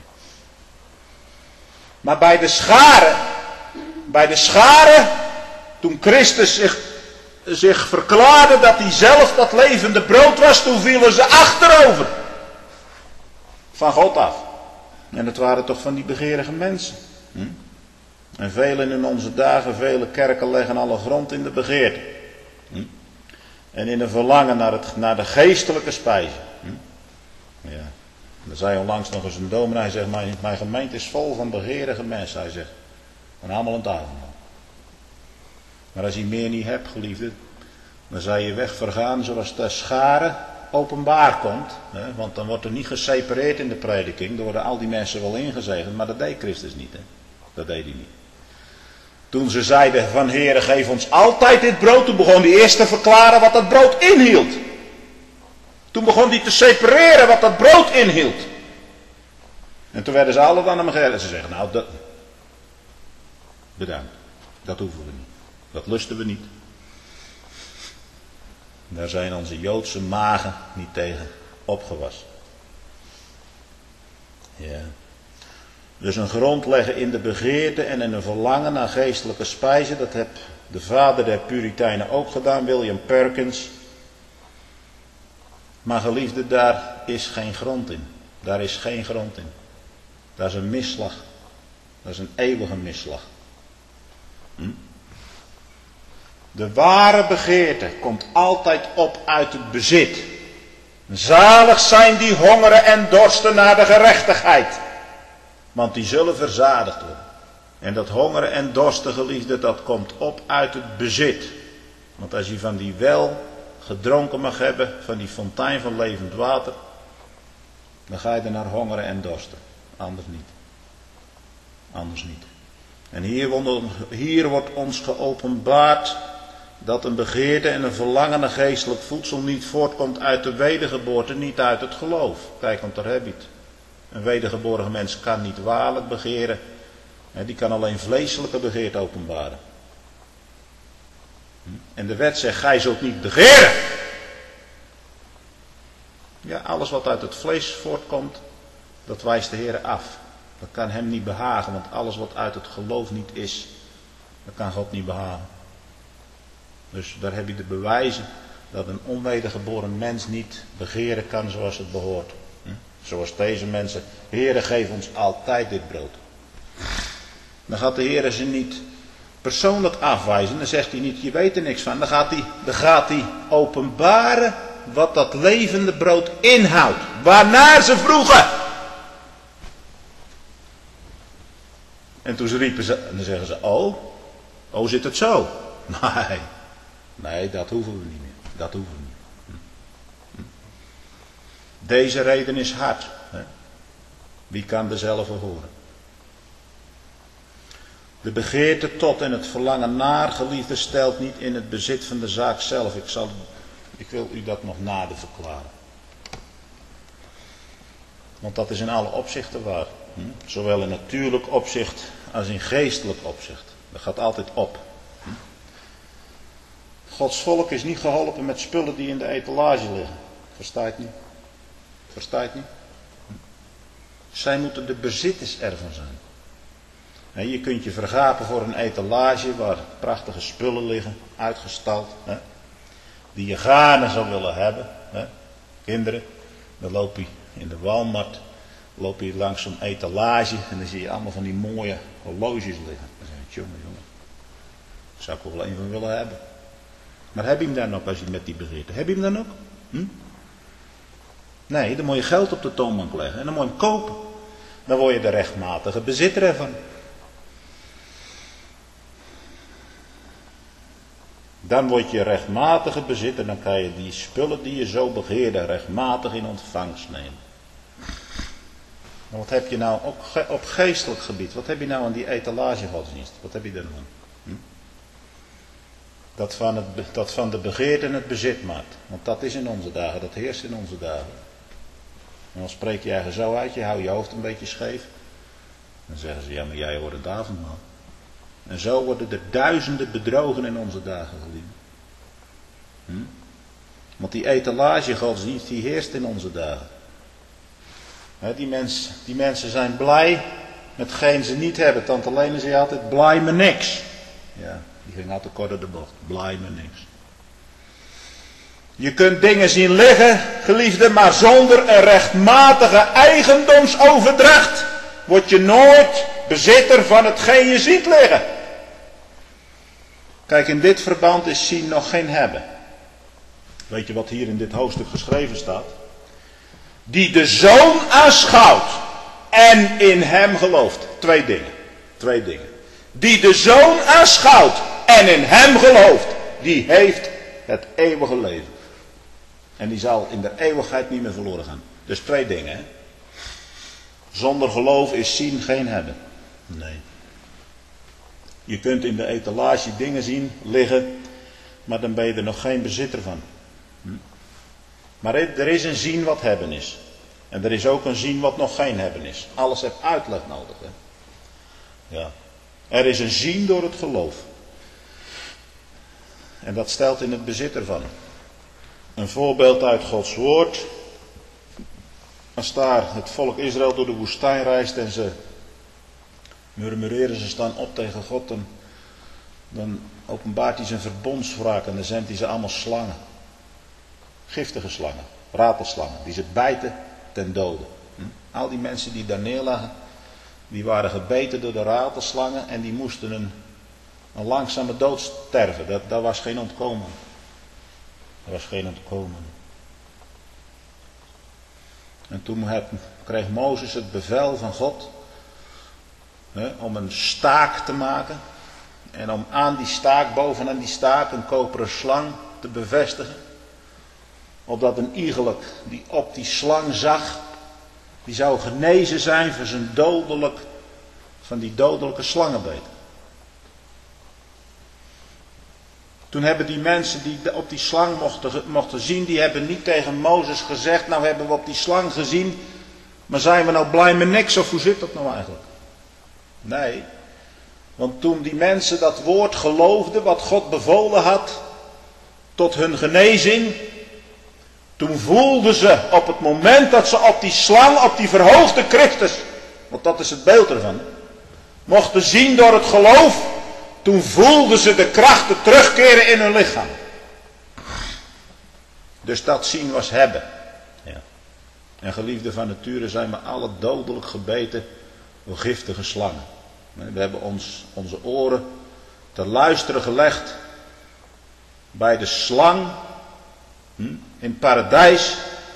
Maar bij de schare, bij de schare, toen Christus zich, zich verklaarde dat hij zelf dat levende brood was, toen vielen ze achterover. Van God af. En dat waren toch van die begeerige mensen. Hm? En velen in onze dagen, vele kerken leggen alle grond in de begeerte. Hm? En in een verlangen naar, het, naar de geestelijke spijzen. Hm? Ja. Er zei onlangs nog eens een dominee, hij zegt, mijn, mijn gemeente is vol van begeerige mensen, hij zegt. En allemaal een avondmaal. Maar als je meer niet hebt, geliefde, dan zal je weg vergaan zoals de schare openbaar komt. Hè? Want dan wordt er niet gesepareerd in de prediking, er worden al die mensen wel ingezegend, maar dat deed Christus niet. Hè? Dat deed hij niet. Toen ze zeiden van Heere, geef ons altijd dit brood, toen begon hij eerst te verklaren wat dat brood inhield. Toen begon hij te separeren wat dat brood inhield. En toen werden ze alle aan hem geërgerd. Ze zeggen, nou, dat, bedankt. Dat hoeven we niet. Dat lusten we niet. Daar zijn onze Joodse magen niet tegen opgewassen. Ja. Dus een grond leggen in de begeerte en in een verlangen naar geestelijke spijzen. Dat heeft de vader der Puritijnen ook gedaan, William Perkins. Maar geliefde, daar is geen grond in. Daar is geen grond in. Dat is een misslag. Dat is een eeuwige misslag. Hm? De ware begeerte komt altijd op uit het bezit. Zalig zijn die hongeren en dorsten naar de gerechtigheid, want die zullen verzadigd worden. En dat hongeren en dorsten, geliefde, dat komt op uit het bezit. Want als je van die wel gedronken mag hebben, van die fontein van levend water, dan ga je er naar hongeren en dorsten. Anders niet. Anders niet. En hier, hier wordt ons geopenbaard dat een begeerte en een verlangen naar geestelijk voedsel niet voortkomt uit de wedergeboorte, niet uit het geloof. Kijk, want daar heb je het. Een wedergeboren mens kan niet waarlijk begeren. Die kan alleen vleeselijke begeerte openbaren. En de wet zegt, gij zult niet begeren. Ja, alles wat uit het vlees voortkomt, dat wijst de Heer af. Dat kan hem niet behagen, want alles wat uit het geloof niet is, dat kan God niet behagen. Dus daar heb je de bewijzen dat een onwedergeboren mens niet begeren kan zoals het behoort. Zoals deze mensen, Heere, geef ons altijd dit brood. Dan gaat de Heer ze niet persoonlijk afwijzen. Dan zegt hij niet, je weet er niks van. Dan gaat hij, dan gaat hij openbaren wat dat levende brood inhoudt. Waarnaar ze vroegen. En toen ze riepen, ze, en dan zeggen ze, oh, oh zit het zo? Nee, nee, dat hoeven we niet meer. Dat hoeven we niet. Deze reden is hard. Hè? Wie kan dezelfde horen? De begeerte tot en het verlangen naar, geliefde, stelt niet in het bezit van de zaak zelf. Ik, zal, ik wil u dat nog nader verklaren. Want dat is in alle opzichten waar. Hm? Zowel in natuurlijk opzicht als in geestelijk opzicht. Dat gaat altijd op. Hm? Gods volk is niet geholpen met spullen die in de etalage liggen. Versta je het niet? Versta je het niet? Hm? Zij moeten de bezitters ervan zijn. He, je kunt je vergapen voor een etalage waar prachtige spullen liggen, uitgestald, he, die je gaarne zou willen hebben. He. Kinderen, dan loop je in de Walmart, loop je langs zo'n etalage en dan zie je allemaal van die mooie horloges liggen. Dan zeg je, jongen, jongen, daar zou ik er wel een van willen hebben. Maar heb je hem dan ook als je met die begeerte? Heb je hem dan ook? Hm? Nee, dan moet je geld op de toonbank leggen en dan moet je hem kopen. Dan word je de rechtmatige bezitter ervan. Dan word je rechtmatige bezitter, dan kan je die spullen die je zo begeerde rechtmatig in ontvangst nemen. Maar wat heb je nou op, op geestelijk gebied, wat heb je nou aan die etalagegodsdienst? Wat heb je daar nou aan? Hm? Dat, van het, dat van de begeerte en het bezit maakt. Want dat is in onze dagen, dat heerst in onze dagen. En dan spreek je eigen zo uit, je houdt je hoofd een beetje scheef. Dan zeggen ze, ja maar jij hoort het avondmaal. En zo worden er duizenden bedrogen in onze dagen, geliefd. Hm? Want die etalagegodsdienst die heerst in onze dagen. He, die, mens, die mensen zijn blij met hetgeen ze niet hebben. Tante Lene zei altijd, blij me niks. Ja, die ging altijd kort door de bocht. Blij me niks. Je kunt dingen zien liggen, geliefde, maar zonder een rechtmatige eigendomsoverdracht word je nooit bezitter van hetgeen je ziet liggen. Kijk, in dit verband is zien nog geen hebben. Weet je wat hier in dit hoofdstuk geschreven staat? Die de Zoon aanschouwt en in hem gelooft. Twee dingen. Twee dingen. Die de Zoon aanschouwt en in hem gelooft, die heeft het eeuwige leven. En die zal in de eeuwigheid niet meer verloren gaan. Dus twee dingen, hè. Zonder geloof is zien geen hebben. Nee. Je kunt in de etalage dingen zien, liggen, maar dan ben je er nog geen bezitter van. Hm? Maar er is een zien wat hebben is. En er is ook een zien wat nog geen hebben is. Alles heeft uitleg nodig. Hè? Ja. Er is een zien door het geloof. En dat stelt in het bezit ervan. Een voorbeeld uit Gods woord. Als daar het volk Israël door de woestijn reist en ze murmureren, ze staan op tegen God, dan, dan openbaart hij zijn verbondswraak en dan zendt hij ze allemaal slangen. Giftige slangen, ratelslangen, die ze bijten ten dode. Hm? Al die mensen die daar neerlagen, die waren gebeten door de ratelslangen en die moesten een, Een langzame dood sterven, dat, dat was geen ontkomen. Dat was geen ontkomen. En toen heb, kreeg Mozes het bevel van God hè, om een staak te maken. En om aan die staak, bovenaan die staak, een koperen slang te bevestigen. Opdat een iegelijk die op die slang zag, die zou genezen zijn van zijn dodelijk, van die dodelijke slangenbeet. Toen hebben die mensen die op die slang mochten, mochten zien, die hebben niet tegen Mozes gezegd, nou hebben we op die slang gezien, maar zijn we nou blij met niks of hoe zit dat nou eigenlijk? Nee, want toen die mensen dat woord geloofden, wat God bevolen had, tot hun genezing, toen voelden ze op het moment dat ze op die slang, op die verhoogde Christus, want dat is het beeld ervan, mochten zien door het geloof, toen voelden ze de krachten terugkeren in hun lichaam. Dus dat zien was hebben. Ja. En geliefden van nature zijn we alle dodelijk gebeten door giftige slangen. We hebben ons, onze oren te luisteren gelegd bij de slang hm, in het paradijs.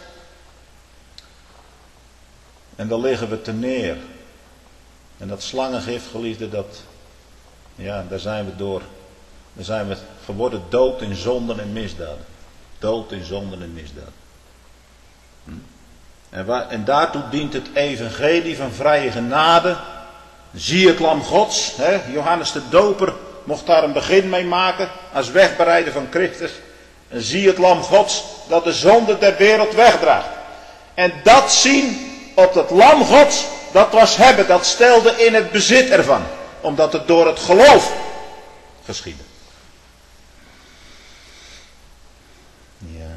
En daar liggen we te neer. En dat slangengif, geliefden, dat, ja, daar zijn we door. Daar zijn we geworden dood in zonden en misdaden. Dood in zonden en misdaden. Hm? En, waar, en daartoe dient het evangelie van vrije genade. Zie het lam Gods. Hè? Johannes de Doper mocht daar een begin mee maken. Als wegbereider van Christus. En zie het lam Gods dat de zonde der wereld wegdraagt. En dat zien op het lam Gods. Dat was hebben. Dat stelde in het bezit ervan. Omdat het door het geloof geschiedde. Ja.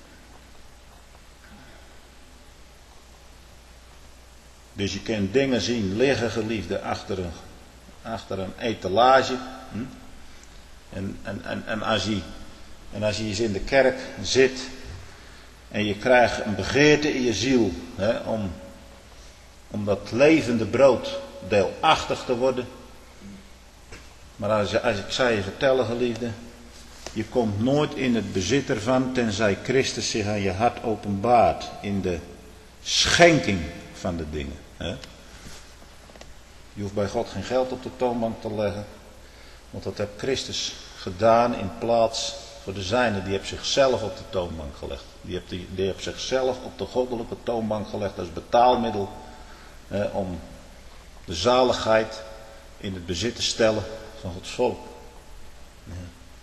Dus je kunt dingen zien liggen, geliefde, achter een, achter een etalage. Hm? En, en, en, en, als je, en als je eens in de kerk zit en je krijgt een begeerte in je ziel hè, om, om dat levende brood deelachtig te worden. Maar als, als ik zou je vertellen, geliefde, je komt nooit in het bezit ervan tenzij Christus zich aan je hart openbaart in de schenking van de dingen. Hè? Je hoeft bij God geen geld op de toonbank te leggen, want dat heeft Christus gedaan in plaats voor de zijnen. Die heeft zichzelf op de toonbank gelegd. Die heeft, die, die heeft zichzelf op de goddelijke toonbank gelegd als betaalmiddel hè, om de zaligheid in het bezit te stellen van Gods volk. Ja.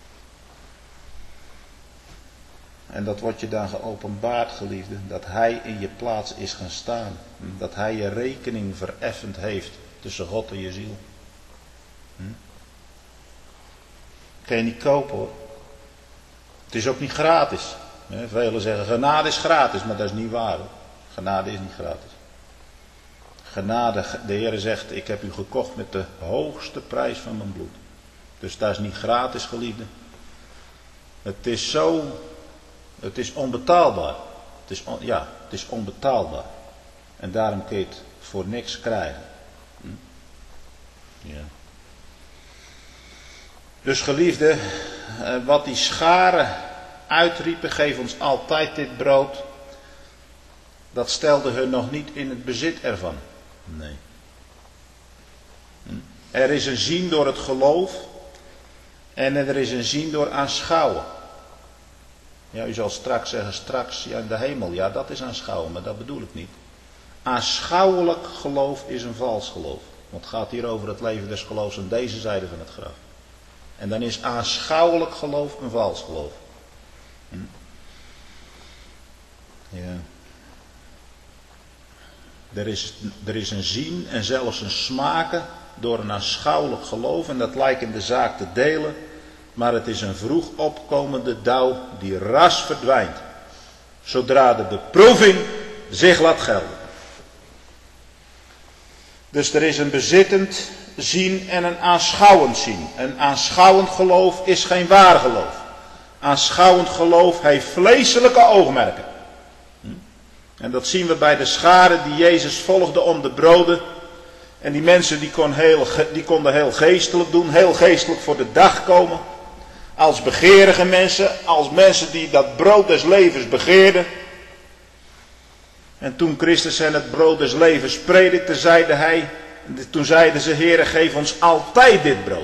En dat wordt je dan geopenbaard, geliefde, dat hij in je plaats is gaan staan. Dat hij je rekening vereffend heeft tussen God en je ziel. Hm? Kan je niet kopen hoor. Het is ook niet gratis. Velen zeggen genade is gratis, maar dat is niet waar hoor. Genade is niet gratis. Genade, de Heer zegt, ik heb u gekocht met de hoogste prijs van mijn bloed. Dus dat is niet gratis, geliefde. Het is zo, het is onbetaalbaar. Het is on, ja, het is onbetaalbaar. En daarom kun je het voor niks krijgen. Hm? Ja. Dus geliefde, wat die scharen uitriepen, geef ons altijd dit brood. Dat stelde hun nog niet in het bezit ervan. Nee. Hm? Er is een zien door het geloof. En er is een zien door aanschouwen. Ja, u zal straks zeggen, straks ja, in de hemel. Ja, dat is aanschouwen, maar dat bedoel ik niet. Aanschouwelijk geloof is een vals geloof. Want het gaat hier over het leven des geloofs aan deze zijde van het graf. En dan is aanschouwelijk geloof een vals geloof. Hm? Ja. Er is, er is een zien en zelfs een smaken door een aanschouwelijk geloof. En dat lijkt in de zaak te delen. Maar het is een vroeg opkomende dauw die ras verdwijnt. Zodra de beproeving zich laat gelden. Dus er is een bezittend zien en een aanschouwend zien. Een aanschouwend geloof is geen waar geloof. Aanschouwend geloof heeft vleeselijke oogmerken. En dat zien we bij de scharen die Jezus volgde om de broden. En die mensen die, kon heel, die konden heel geestelijk doen, heel geestelijk voor de dag komen. Als begeerige mensen, als mensen die dat brood des levens begeerden. En toen Christus hen het brood des levens predikte, zeide hij, toen zeiden ze, Heere, geef ons altijd dit brood.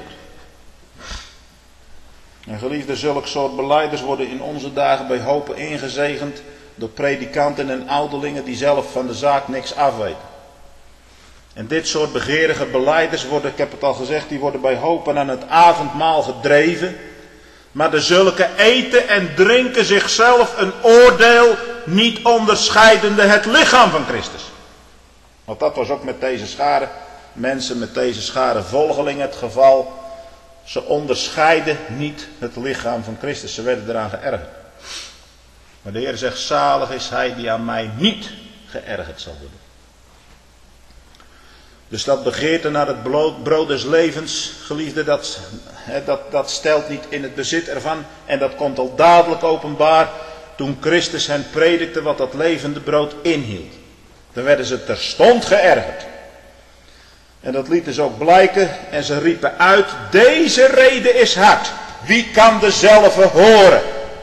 En geliefde, zulke soort belijders worden in onze dagen bij hopen ingezegend door predikanten en ouderlingen die zelf van de zaak niks afweten. En dit soort begeerige belijders worden, ik heb het al gezegd, die worden bij hopen aan het avondmaal gedreven. Maar de zulke eten en drinken zichzelf een oordeel niet onderscheidende het lichaam van Christus. Want dat was ook met deze schare mensen, met deze schare volgelingen het geval. Ze onderscheiden niet het lichaam van Christus. Ze werden eraan geërgerd. Maar de Heer zegt, zalig is hij die aan mij niet geërgerd zal worden. Dus dat begeerte naar het brood des levens, geliefde, dat, dat, dat stelt niet in het bezit ervan. En dat komt al dadelijk openbaar toen Christus hen predikte wat dat levende brood inhield. Dan werden ze terstond geërgerd. En dat lieten ze ook blijken en ze riepen uit, deze rede is hard. Wie kan dezelfde horen?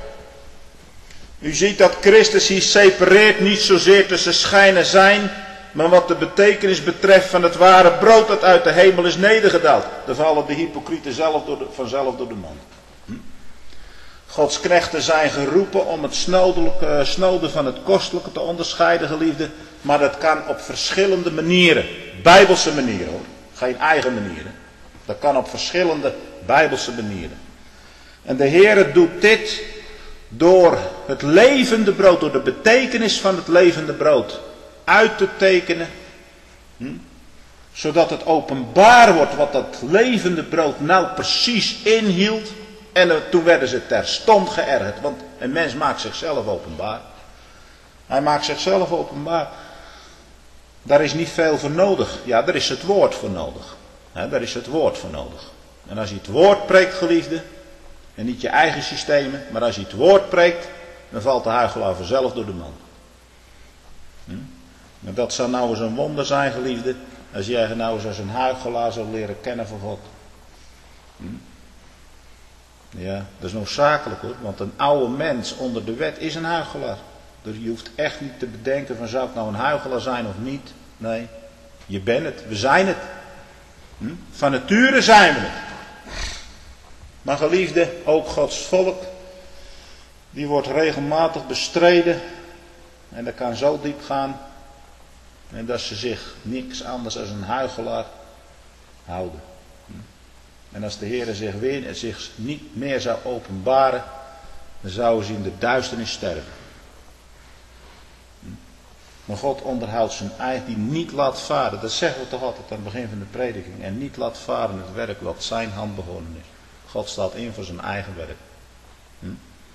U ziet dat Christus hier separeert niet zozeer tussen schijn en zijn, maar wat de betekenis betreft van het ware brood dat uit de hemel is nedergedaald. Daar vallen de hypocrieten zelf door de, vanzelf door de mand. Hm? Gods knechten zijn geroepen om het snode van het kostelijke te onderscheiden, geliefde. Maar dat kan op verschillende manieren. Bijbelse manieren hoor. Geen eigen manieren. Dat kan op verschillende bijbelse manieren. En de Heere doet dit door het levende brood, door de betekenis van het levende brood uit te tekenen. Hm? Zodat het openbaar wordt wat dat levende brood nou precies inhield. En er, toen werden ze terstond geërgerd. Want een mens maakt zichzelf openbaar. Hij maakt zichzelf openbaar. Daar is niet veel voor nodig. Ja, daar is het woord voor nodig. He, daar is het woord voor nodig. En als je het woord preekt, geliefde, en niet je eigen systemen, maar als je het woord preekt, dan valt de huichelaar vanzelf door de man. Hm? En dat zou nou eens een wonder zijn, geliefde, als jij nou eens als een huichelaar zou leren kennen van God. Hm? Ja, dat is noodzakelijk hoor, want een oude mens onder de wet is een huichelaar. Dus je hoeft echt niet te bedenken van zou ik nou een huichelaar zijn of niet. Nee, je bent het, we zijn het. Hm? Van nature zijn we het. Maar geliefde, ook Gods volk, die wordt regelmatig bestreden. En dat kan zo diep gaan. En dat ze zich niks anders als een huichelaar houden. En als de Heer zich, weer, zich niet meer zou openbaren, dan zouden ze in de duisternis sterven. Maar God onderhoudt zijn eigen, die niet laat varen. Dat zeggen we toch altijd aan het begin van de prediking. En niet laat varen het werk wat zijn hand begonnen is. God staat in voor zijn eigen werk. Hm?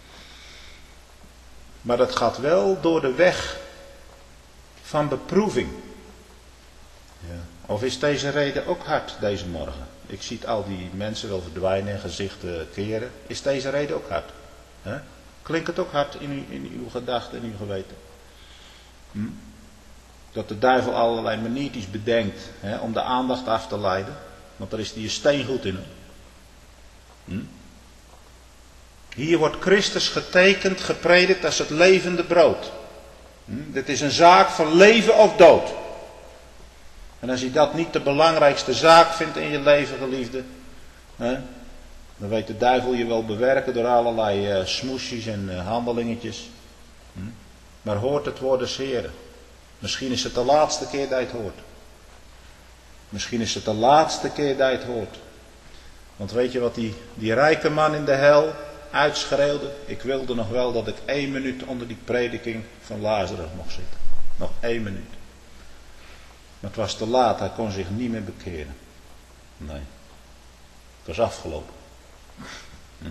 Maar dat gaat wel door de weg van beproeving. Ja. Of is deze reden ook hard deze morgen? Ik zie al die mensen wel verdwijnen en gezichten keren. Is deze reden ook hard? He? Klinkt het ook hard in, u, in uw gedachten en uw geweten? Hm? Dat de duivel allerlei maniertjes bedenkt he, om de aandacht af te leiden. Want daar is die steen goed in. Hm? Hier wordt Christus getekend, gepredikt als het levende brood. Hm? Dit is een zaak van leven of dood. En als je dat niet de belangrijkste zaak vindt in je leven, geliefde, hè, dan weet de duivel je wel bewerken door allerlei uh, smoesjes en uh, handelingetjes. Hm? Maar hoort het woord des Heren. Misschien is het de laatste keer dat je het hoort. Misschien is het de laatste keer dat je het hoort. Want weet je wat die, die rijke man in de hel uitschreeuwde? Ik wilde nog wel dat ik één minuut onder die prediking van Lazarus mocht zitten. Nog één minuut. Maar het was te laat, hij kon zich niet meer bekeren. Nee, het was afgelopen. Hm?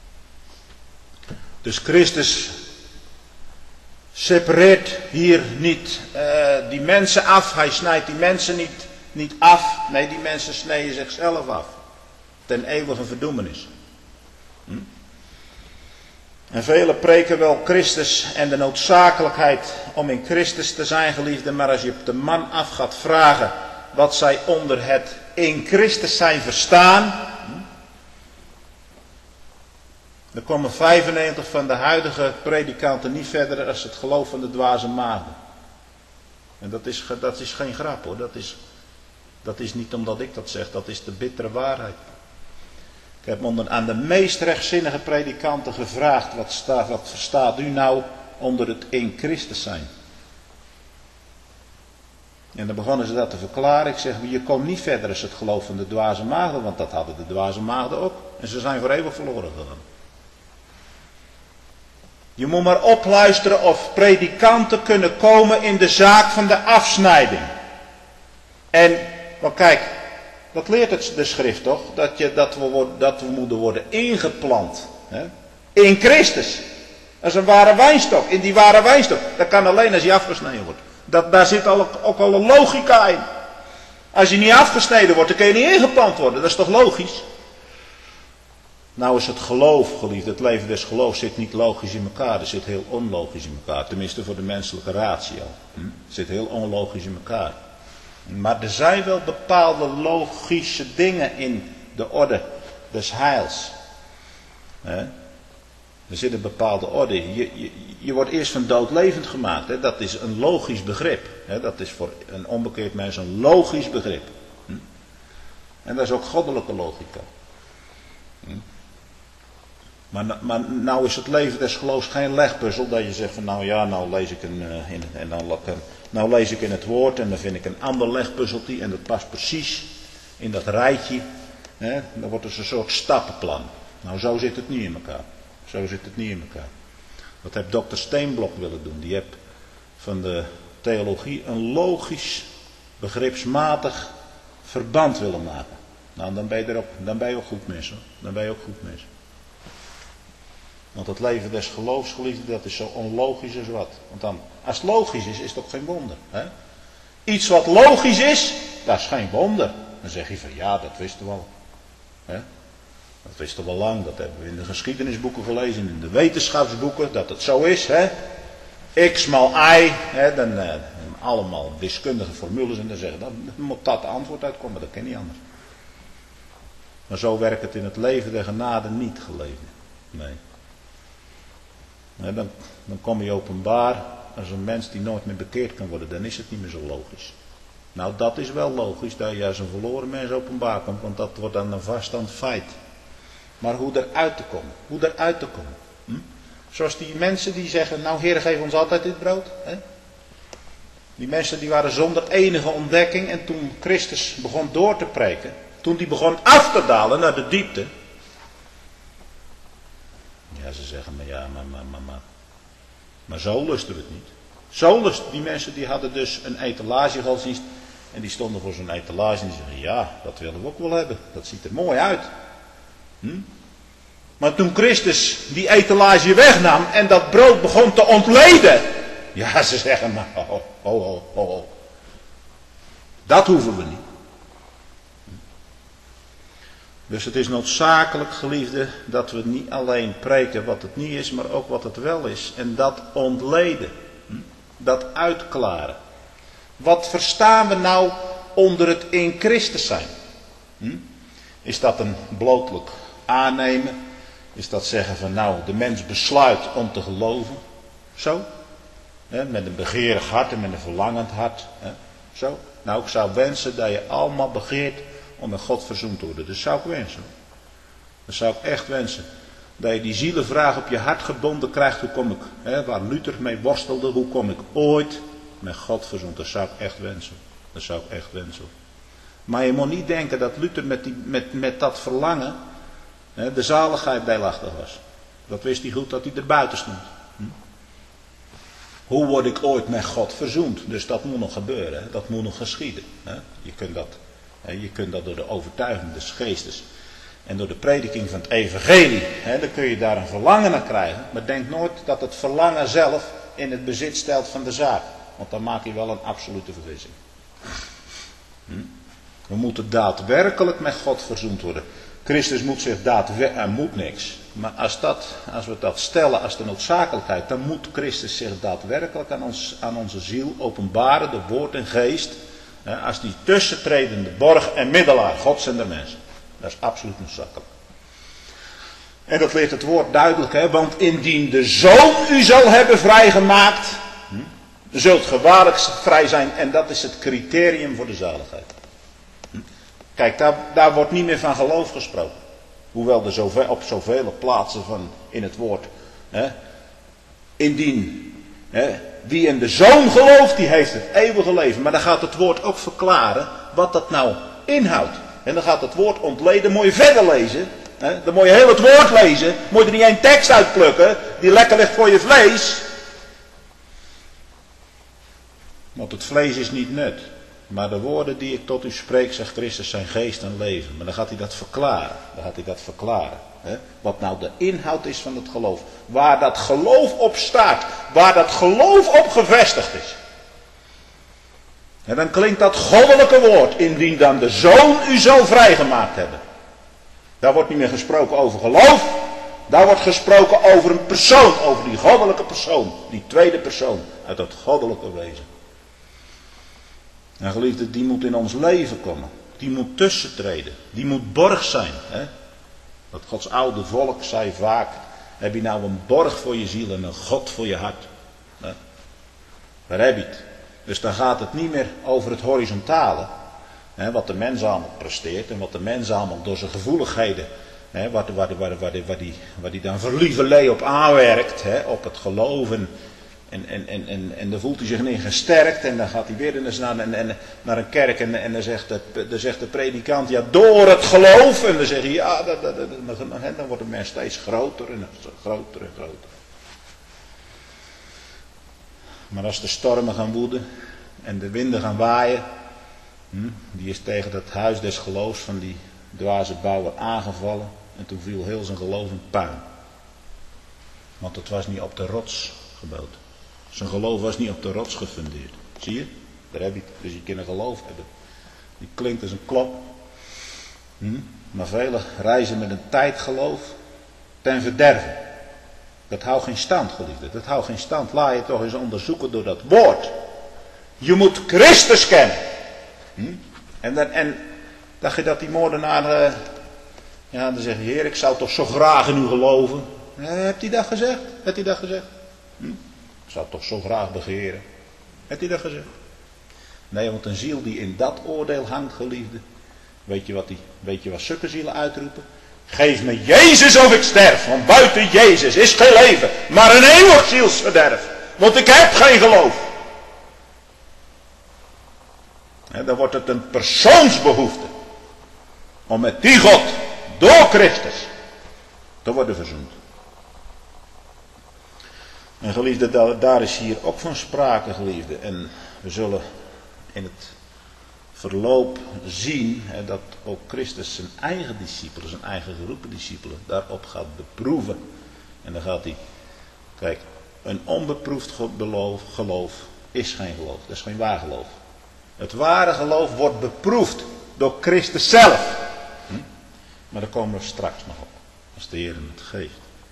Dus Christus separeert hier niet uh, die mensen af. Hij snijdt die mensen niet, niet af. Nee, die mensen snijden zichzelf af. Ten eeuwige verdoemenis. Hm? En velen preken wel Christus en de noodzakelijkheid om in Christus te zijn, geliefde. Maar als je op de man af gaat vragen wat zij onder het in Christus zijn verstaan. Dan komen vijfennegentig van de huidige predikanten niet verder als het geloof van de dwaze maagden. En dat is, dat is geen grap hoor, dat is, dat is niet omdat ik dat zeg, dat is de bittere waarheid. Ik heb onder, aan de meest rechtzinnige predikanten gevraagd, wat, staat, wat verstaat u nou onder het in Christus zijn? En dan begonnen ze dat te verklaren. Ik zeg, je komt niet verder als het geloof van de dwaze maagden, want dat hadden de dwaze maagden ook. En ze zijn voor eeuwig verloren gegaan. Je moet maar opluisteren of predikanten kunnen komen in de zaak van de afsnijding. En, maar kijk, dat leert het de schrift toch? Dat, je, dat, we, dat we moeten worden ingeplant. Hè? In Christus. Dat is een ware wijnstok. In die ware wijnstok. Dat kan alleen als je afgesneden wordt. Dat, daar zit al, ook al een logica in. Als je niet afgesneden wordt, dan kun je niet ingeplant worden. Dat is toch logisch? Nou is het geloof, geliefd, het leven des geloofs zit niet logisch in elkaar. Het zit heel onlogisch in elkaar. Tenminste voor de menselijke ratio. Hm? Het zit heel onlogisch in elkaar. Maar er zijn wel bepaalde logische dingen in de orde des heils. He? Er zit een bepaalde orde. Je, je, je wordt eerst van dood levend gemaakt. He? Dat is een logisch begrip. He? Dat is voor een onbekeerd mens een logisch begrip. Hm? En dat is ook goddelijke logica. Hm? Maar, maar nou is het leven des geloofs geen legpuzzel. Dat je zegt van nou ja, nou lees ik een, uh, in, en dan, uh, nou lees ik in het woord en dan vind ik een ander legpuzzeltje. En dat past precies in dat rijtje. Hè? Dan wordt dus een soort stappenplan. Nou zo zit het niet in elkaar. Zo zit het niet in elkaar. Dat heeft dokter Steenblok willen doen. Die heeft van de theologie een logisch, begripsmatig verband willen maken. Nou dan ben je, er ook, dan ben je ook goed mis. Hoor. Dan ben je ook goed mis. Want het leven des geloofs, geliefde, dat is zo onlogisch als wat. Want dan, als het logisch is, is het ook geen wonder. Hè? Iets wat logisch is, dat is geen wonder. Dan zeg je van ja, dat wisten we al. Hè? Dat wisten we al lang. Dat hebben we in de geschiedenisboeken gelezen, in de wetenschapsboeken, dat het zo is. Hè? X maal Y, hè? Dan eh, allemaal wiskundige formules en dan zeggen dan moet dat de antwoord uitkomen, dat kan niet anders. Maar zo werkt het in het leven der genade niet, geleefde. Nee. Nee, dan, dan kom je openbaar als een mens die nooit meer bekeerd kan worden. Dan is het niet meer zo logisch. Nou, dat is wel logisch dat je als een verloren mens openbaar komt. Want dat wordt dan een vaststaand feit. Maar hoe eruit te komen. Hoe eruit te komen. Hm? Zoals die mensen die zeggen, nou Heer, geef ons altijd dit brood. Hè? Die mensen die waren zonder enige ontdekking. En toen Christus begon door te preken. Toen die begon af te dalen naar de diepte. Ja, ze zeggen, maar ja, maar, maar, maar, maar. Maar zo lusten we het niet. Zo lust, die mensen die hadden dus een etalagegodsdienst. En die stonden voor zo'n etalage en die zeggen, ja, dat willen we ook wel hebben. Dat ziet er mooi uit. Hm? Maar toen Christus die etalage wegnam en dat brood begon te ontleden. Ja, ze zeggen, maar, oh, oh, oh, oh, oh. Dat hoeven we niet. Dus het is noodzakelijk, geliefde, dat we niet alleen preken wat het niet is, maar ook wat het wel is. En dat ontleden. Dat uitklaren. Wat verstaan we nou onder het in Christus zijn? Is dat een blootelijk aannemen? Is dat zeggen van nou, de mens besluit om te geloven? Zo? Met een begeerig hart en met een verlangend hart. Zo? Nou, ik zou wensen dat je allemaal begeert om met God verzoend te worden. Dat zou ik wensen. Dat zou ik echt wensen. Dat je die zielenvraag op je hart gebonden krijgt. Hoe kom ik, hè, waar Luther mee worstelde. Hoe kom ik ooit met God verzoend. Dat zou ik echt wensen. Dat zou ik echt wensen. Maar je moet niet denken dat Luther met, die, met, met dat verlangen. Hè, de zaligheid deelachtig was. Dat wist hij goed dat hij er buiten stond. Hm? Hoe word ik ooit met God verzoend. Dus dat moet nog gebeuren. Hè? Dat moet nog geschieden. Hè? Je kunt dat... Je kunt dat door de overtuiging des geestes en door de prediking van het evangelie, hè, dan kun je daar een verlangen naar krijgen. Maar denk nooit dat het verlangen zelf in het bezit stelt van de zaak. Want dan maak je wel een absolute vergissing. Hm? We moeten daadwerkelijk met God verzoend worden. Christus moet zich daadwerkelijk, er moet niks. Maar als, dat, als we dat stellen als de noodzakelijkheid, dan moet Christus zich daadwerkelijk aan, ons, aan onze ziel openbaren door woord en geest. als die tussentredende borg en middelaar Gods en de mensen. Dat is absoluut noodzakelijk. En dat leert het woord duidelijk, hè? Want indien de Zoon u zal hebben vrijgemaakt, hm, zult ge waarlijk vrij zijn. En dat is het criterium voor de zaligheid. Hm. Kijk, daar, daar wordt niet meer van geloof gesproken. Hoewel er zoveel, op zoveel plaatsen van in het woord. Hè, indien, hè, wie in de Zoon gelooft, die heeft het eeuwige leven. Maar dan gaat het woord ook verklaren wat dat nou inhoudt. En dan gaat het woord ontleden, moet je verder lezen. Hè, dan moet je heel het woord lezen. Moet je er niet één tekst uitplukken die lekker ligt voor je vlees. Want het vlees is niet nut. Maar de woorden die ik tot u spreek, zegt Christus, zijn geest en leven. Maar dan gaat hij dat verklaren. Dan gaat hij dat verklaren. Hè? Wat nou de inhoud is van het geloof. Waar dat geloof op staat. Waar dat geloof op gevestigd is. En dan klinkt dat goddelijke woord. Indien dan de Zoon u zal vrijgemaakt hebben. Daar wordt niet meer gesproken over geloof. Daar wordt gesproken over een persoon. Over die goddelijke persoon. Die tweede persoon. Uit dat goddelijke wezen. En geliefde, die moet in ons leven komen. Die moet tussentreden. Die moet borg zijn. Hè? Dat Gods oude volk zei vaak. Heb je nou een borg voor je ziel en een God voor je hart. Hè? Daar heb je het. Dus dan gaat het niet meer over het horizontale. Hè, wat de mens allemaal presteert. En wat de mens allemaal door zijn gevoeligheden. Hè, waar, waar, waar, waar, waar, die, waar die dan verlieverlee op aanwerkt. Hè, op het geloven. En, en, en, en, en dan voelt hij zich niet gesterkt. En dan gaat hij weer eens naar, en, en, naar een kerk. En, en dan, zegt de, dan zegt de predikant. Ja, door het geloof. En dan zeg je ja. Dat, dat, dat, dan, dan wordt de mens steeds groter. En groter en groter. Maar als de stormen gaan woeden. En de winden gaan waaien. Hm, die is tegen het huis des geloofs van die dwaze bouwer aangevallen. En toen viel heel zijn geloof in puin. Want het was niet op de rots gebouwd. Zijn geloof was niet op de rots gefundeerd. Zie je? Daar heb je het. Dus je kan een geloof hebben. Die klinkt als een klok. Hm? Maar velen reizen met een tijdgeloof ten verderven. Dat houdt geen stand, geliefde. Dat houdt geen stand. Laat je toch eens onderzoeken door dat woord. Je moet Christus kennen. Hm? En, dan, en dacht je dat die moordenaar... Uh, ja, dan zegt hij, Heer, ik zou toch zo graag in u geloven. Uh, hebt hij dat gezegd? Hebt hij dat gezegd? Hm? Ik zou toch zo graag begeren. Hebt hij dat gezegd? Nee, want een ziel die in dat oordeel hangt, geliefde. Weet je wat, die, weet je wat zulke zielen uitroepen? Geef me Jezus of ik sterf. Want buiten Jezus is geen leven. Maar een eeuwig zielsverderf. Want ik heb geen geloof. En dan wordt het een persoonsbehoefte. Om met die God, door Christus, te worden verzoend. En geliefde, daar is hier ook van sprake, geliefde. En we zullen in het verloop zien hè, dat ook Christus zijn eigen discipelen, zijn eigen geroepen discipelen, daarop gaat beproeven. En dan gaat hij, kijk, een onbeproefd geloof, geloof is geen geloof. Dat is geen waar geloof. Het ware geloof wordt beproefd door Christus zelf. Hm? Maar daar komen we straks nog op, als de Heer het geeft.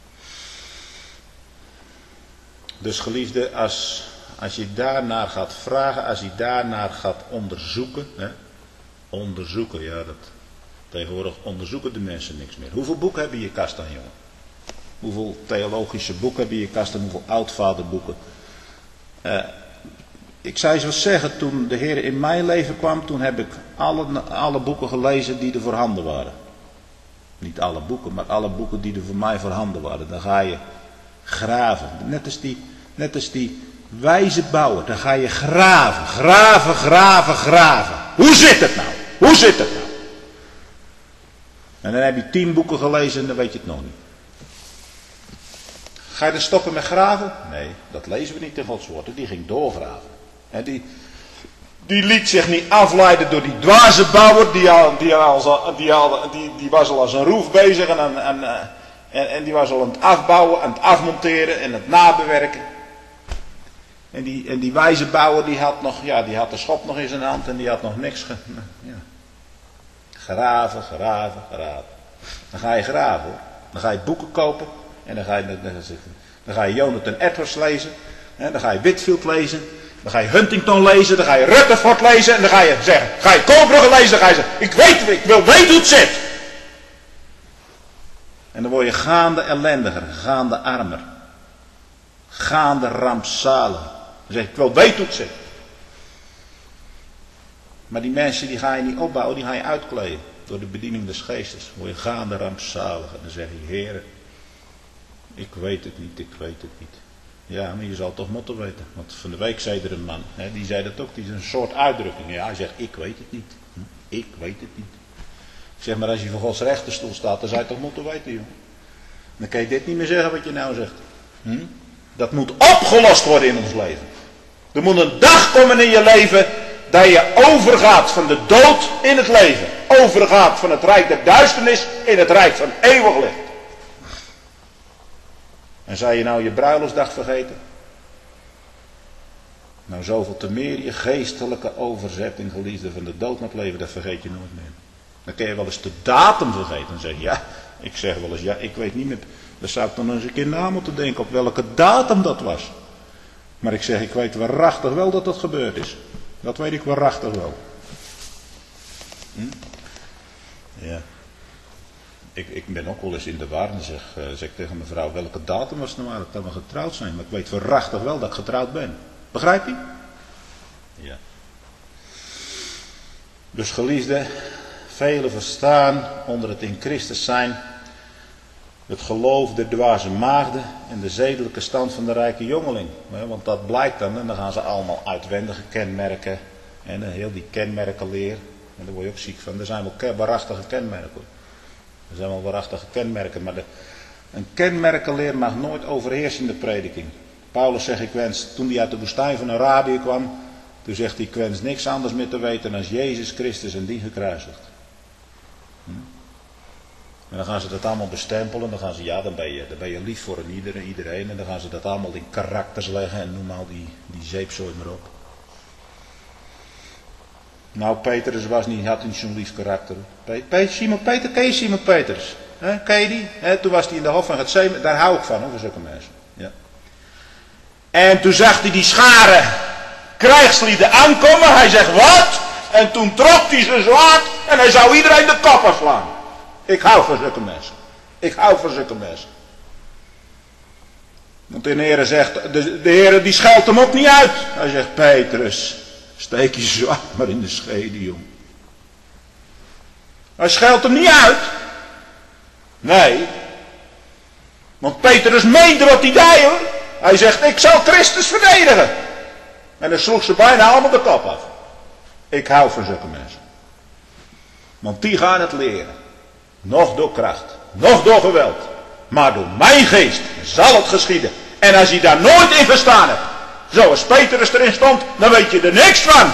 Dus geliefde, als, als je daarnaar gaat vragen, als je daarnaar gaat onderzoeken. Hè? Onderzoeken, ja, dat, tegenwoordig onderzoeken de mensen niks meer. Hoeveel boeken heb je in je kast dan, jongen? Hoeveel theologische boeken heb je in je kast en hoeveel oudvaderboeken? Uh, ik zou je zo zeggen, toen de Heer in mijn leven kwam, toen heb ik alle, alle boeken gelezen die er voorhanden waren. Niet alle boeken, maar alle boeken die er voor mij voorhanden waren. Dan ga je graven. Net als die, net als die wijze bouwer. Dan ga je graven, graven, graven, graven. Hoe zit het nou? Hoe zit het nou? En dan heb je tien boeken gelezen en dan weet je het nog niet. Ga je dan stoppen met graven? Nee, dat lezen we niet in Gods woord. Die ging doorgraven. En die, die liet zich niet afleiden door die dwaze bouwer. Die, al, die, al, die, al, die, die was al als een roef bezig. En, en, en, en, en die was al aan het afbouwen, aan het afmonteren en het nabewerken. En die, en die wijze bouwer die had, nog, ja, die had de schop nog in zijn hand. En die had nog niks. Ge, ja. Graven, graven, graven. Dan ga je graven hoor. Dan ga je boeken kopen. En dan ga je, dan, dan ga je Jonathan Edwards lezen. En dan ga je Whitefield lezen. Dan ga je Huntington lezen, dan ga je Rutherford lezen en dan ga je zeggen, ga je Koolbrugge lezen, dan ga je zeggen, ik weet, ik wil weten hoe het zit. En dan word je gaande ellendiger, gaande armer, gaande rampzaliger. Dan zeg je, ik wil weten hoe het zit. Maar die mensen die ga je niet opbouwen, die ga je uitkleden. Door de bediening des geestes. Dan word je gaande rampzaliger. En dan zeg je, Heere, ik weet het niet, ik weet het niet. Ja, maar je zal het toch moeten weten. Want van de week zei er een man, hè, die zei dat ook, die is een soort uitdrukking. Ja, hij zegt, ik weet het niet. Hm? Ik weet het niet. Ik zeg, maar als je voor Gods rechterstoel staat, dan zou je toch moeten weten, joh. Dan kan je dit niet meer zeggen wat je nou zegt. Hm? Dat moet opgelost worden in ons leven. Er moet een dag komen in je leven dat je overgaat van de dood in het leven. Overgaat van het rijk der duisternis in het rijk van eeuwig licht. En zou je nou je bruiloftsdag vergeten? Nou, zoveel te meer je geestelijke overzetting, geliefde, van de dood naar het leven, dat vergeet je nooit meer. Dan kun je wel eens de datum vergeten en zeggen, ja, ik zeg wel eens, ja, ik weet niet meer. Dan zou ik dan eens een keer na moeten denken op welke datum dat was. Maar ik zeg, ik weet waarachtig wel dat dat gebeurd is. Dat weet ik waarachtig wel. Hm? Ja. Ik, ik ben ook wel eens in de war en zeg, uh, zeg tegen mijn vrouw, welke datum was het nou dat we getrouwd zijn? Maar ik weet waarachtig wel dat ik getrouwd ben. Begrijp je? Ja. Dus geliefde, velen verstaan onder het in Christus zijn het geloof der dwaze maagden en de zedelijke stand van de rijke jongeling. Want dat blijkt dan, en dan gaan ze allemaal uitwendige kenmerken en heel die kenmerkenleer. En daar word je ook ziek van. Er zijn wel waarachtige kenmerken. Er zijn wel waarachtige kenmerken, maar de, een kenmerkenleer mag nooit overheersen in de prediking. Paulus zegt, ik wens, toen hij uit de woestijn van Arabië kwam, toen zegt hij, ik wens niks anders meer te weten dan Jezus Christus en die gekruisigd. Hm? En dan gaan ze dat allemaal bestempelen, dan gaan ze, ja, dan ben je, dan ben je lief voor een iedereen, iedereen, en dan gaan ze dat allemaal in karakters leggen en noem al die, die zeepzooi maar op. Nou, Petrus was niet, had niet zo'n lief karakter. Peter, Simon Peter, ken je Simon Petrus? He, ken je die? He, toen was hij in de hof van Getsemane, daar hou ik van, over zulke mensen. Ja. En toen zag hij die scharen krijgslieden aankomen, hij zegt, wat? En toen trok hij zijn zwaard en hij zou iedereen de kop afslaan. Ik hou van zulke mensen. Ik hou van zulke mensen. Want de Heer zegt, de, de Heer die scheldt hem ook niet uit. Hij zegt, Petrus, steek je zwaard maar in de schede, jong. Hij scheldt hem niet uit. Nee. Want Petrus meende wat hij deed, hoor. Hij zegt, ik zal Christus verdedigen. En dan sloeg ze bijna allemaal de kop af. Ik hou van zulke mensen. Want die gaan het leren. Nog door kracht, nog door geweld. Maar door mijn geest zal het geschieden. En als je daar nooit in verstaan hebt, zoals Petrus erin stond, dan weet je er niks van.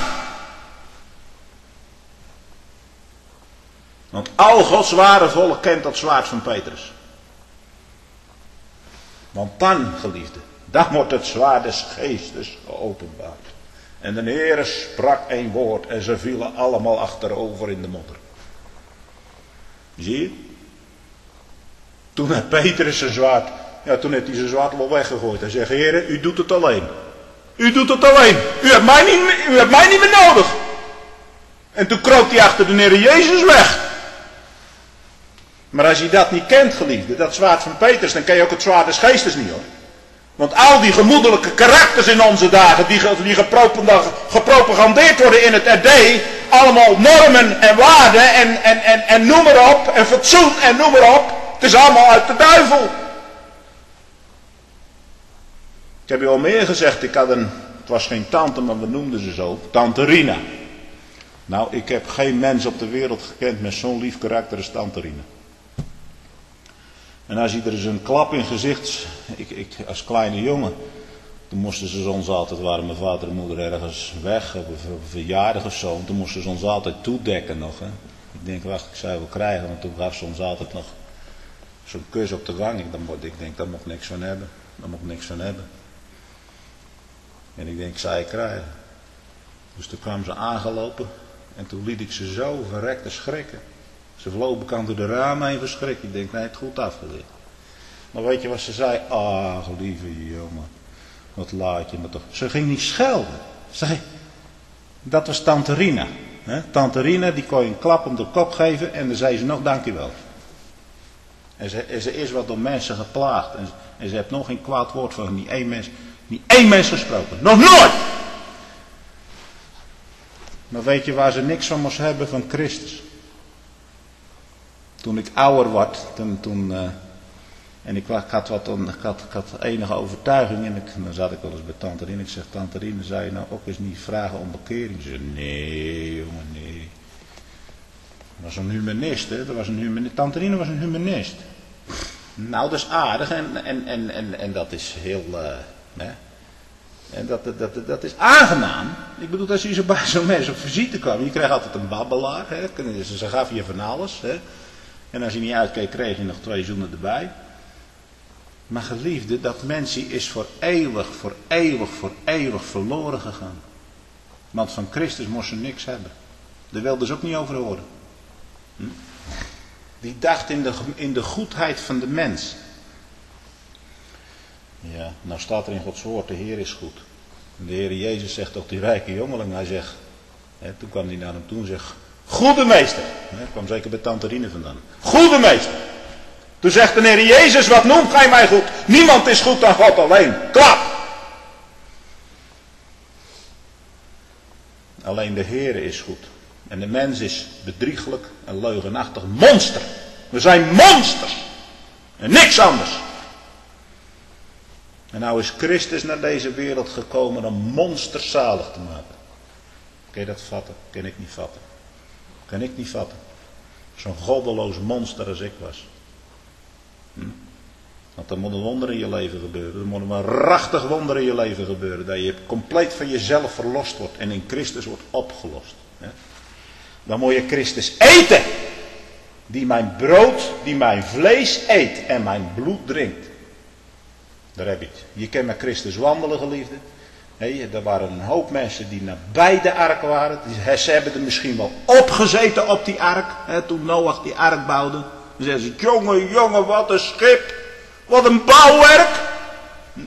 Want al Gods ware volk kent dat zwaard van Petrus. Want dan, geliefde, dan wordt het zwaard des geestes geopenbaard. En de Heere sprak een woord en ze vielen allemaal achterover in de modder. Zie je? Toen had Petrus zijn zwaard, ja, toen heeft hij zijn zwaard wel weggegooid. Hij zegt, Heere, u doet het alleen. U doet het alleen. U hebt mij niet, u hebt mij niet meer nodig. En toen kroop hij achter de Heer Jezus weg. Maar als je dat niet kent, geliefde, dat zwaard van Petrus, dan ken je ook het zwaard des geestes niet, hoor. Want al die gemoedelijke karakters in onze dagen, die, die gepropagandeerd worden in het R D, allemaal normen en waarden en, en, en, en noem maar op, en fatsoen en noem maar op, het is allemaal uit de duivel. Ik heb je al meer gezegd, ik had een, het was geen tante, maar we noemden ze zo, tante Rina. Nou, ik heb geen mens op de wereld gekend met zo'n lief karakter als tante Rina. En als je er eens een klap in gezicht, ik, ik als kleine jongen, toen moesten ze ons altijd, waren mijn vader en moeder ergens weg, op een verjaardag of zo, en toen moesten ze ons altijd toedekken nog. Hè. Ik denk, wacht, ik zou wel krijgen, want toen gaf ze ons altijd nog zo'n kus op de wang. Ik, dan, ik denk, daar mocht ik niks van hebben, daar mocht ik niks van hebben. En ik denk, ik zou je krijgen. Dus toen kwam ze aangelopen en toen liet ik ze zo verrekte schrikken. Ze vloog bekant door de ramen heen verschrikt. Ik denk, nee, het goed afgeleerd. Maar weet je wat ze zei? Ah, lieve jongen. Wat laat je me toch. Ze ging niet schelden. Zeg, dat was Tante Rina. Hè? Tante Rina, die kon je een klap om de kop geven en dan zei ze nog dankjewel. En ze, en ze is wat door mensen geplaagd. En, en ze heeft nog geen kwaad woord van niet één mens, niet één mens gesproken. Nog nooit! Maar weet je waar ze niks van moest hebben? Van Christus. Toen ik ouder werd, toen, toen, uh, en ik, ik, had wat, ik, had, ik had enige overtuiging en ik, dan zat ik wel eens bij Tante Rien. Ik zeg, Tante Rien, zou je nou ook eens niet vragen om bekering? Ze zei, nee jongen, nee. Dat was een humanist, hè? Dat was een humanist. Tante Rien was een humanist. Nou, dat is aardig en, en, en, en, en dat is heel... Uh, hè? En dat, dat, dat, dat is aangenaam. Ik bedoel, als je zo bij zo'n mensen op visite kwam, je kreeg altijd een babbelaar. Hè? Ze gaven je van alles. Hè? En als je niet uitkeek, kreeg je nog twee zoenen erbij. Maar geliefde, dat mensje is voor eeuwig, voor eeuwig, voor eeuwig verloren gegaan. Want van Christus moest ze niks hebben. Daar wilden ze ook niet over horen. Hm? Die dacht in de, in de goedheid van de mens. Ja, nou staat er in Gods woord, de Heer is goed. En de Heer Jezus zegt toch die rijke jongeling, hij zegt, hè, toen kwam hij naar hem toe en zegt, goede meester. Hè, kwam zeker bij Tante Rien vandaan. Goede meester. Toen zegt de Heer Jezus, wat noemt gij mij goed? Niemand is goed dan God alleen. Klap. Alleen de Heer is goed. En de mens is bedrieglijk en leugenachtig monster. We zijn monsters. En niks anders. En nou is Christus naar deze wereld gekomen om monsters zalig te maken. Kun je dat vatten? Kan ik niet vatten. Kan ik niet vatten. Zo'n goddeloos monster als ik was. Hm? Want er moet een wonder in je leven gebeuren. Er moet een waarachtig wonder in je leven gebeuren. Dat je compleet van jezelf verlost wordt. En in Christus wordt opgelost. Hè? Dan moet je Christus eten. Die mijn brood, die mijn vlees eet en mijn bloed drinkt. Daar heb je het. Je kan met Christus wandelen, geliefde. Hey, er waren een hoop mensen die nabij de ark waren. Die, ze hebben er misschien wel opgezeten op die ark. Hè, toen Noach die ark bouwde. Dan zeggen ze, jongen, jongen, wat een schip. Wat een bouwwerk. Hm.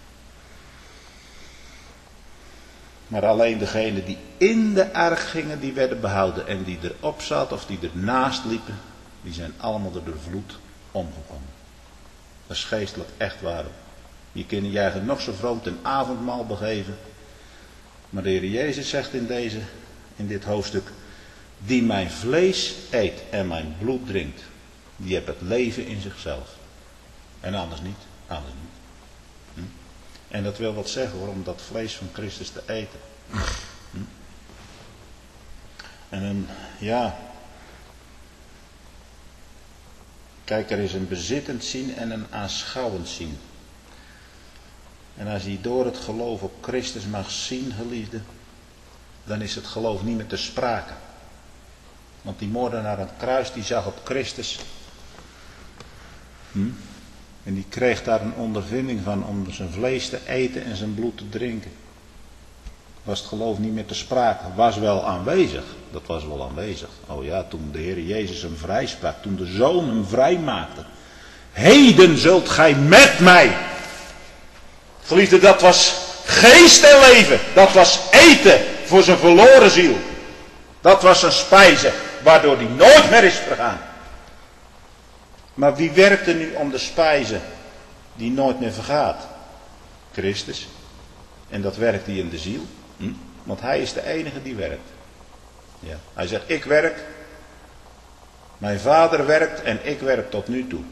Maar alleen degenen die in de ark gingen, die werden behouden. En die erop zaten of die ernaast liepen, die zijn allemaal door de vloed omgekomen. Dat is geestelijk echt waarom. Je kunt je eigen nog zo vroom ten avondmaal begeven. Maar de Heer Jezus zegt in, deze, in dit hoofdstuk, die mijn vlees eet en mijn bloed drinkt, die heeft het leven in zichzelf. En anders niet. Anders niet. Hm? En dat wil wat zeggen hoor, om dat vlees van Christus te eten. Hm? En een, ja... Kijk, er is een bezittend zien en een aanschouwend zien. En als je door het geloof op Christus mag zien, geliefde, dan is het geloof niet meer te sprake. Want die moordenaar aan het kruis, die zag op Christus. Hm? En die kreeg daar een ondervinding van om zijn vlees te eten en zijn bloed te drinken. Was het geloof niet meer te sprake. Was wel aanwezig. Dat was wel aanwezig. Oh ja, toen de Heer Jezus hem vrij sprak. Toen de Zoon hem vrij maakte. Heden zult gij met mij. Geliefde, dat was geest en leven. Dat was eten voor zijn verloren ziel. Dat was een spijze. Waardoor die nooit meer is vergaan. Maar wie werkte nu om de spijze die nooit meer vergaat? Christus. En dat werkt hij in de ziel. Hm? Want hij is de enige die werkt. Ja. Hij zegt, ik werk. Mijn vader werkt en ik werk tot nu toe.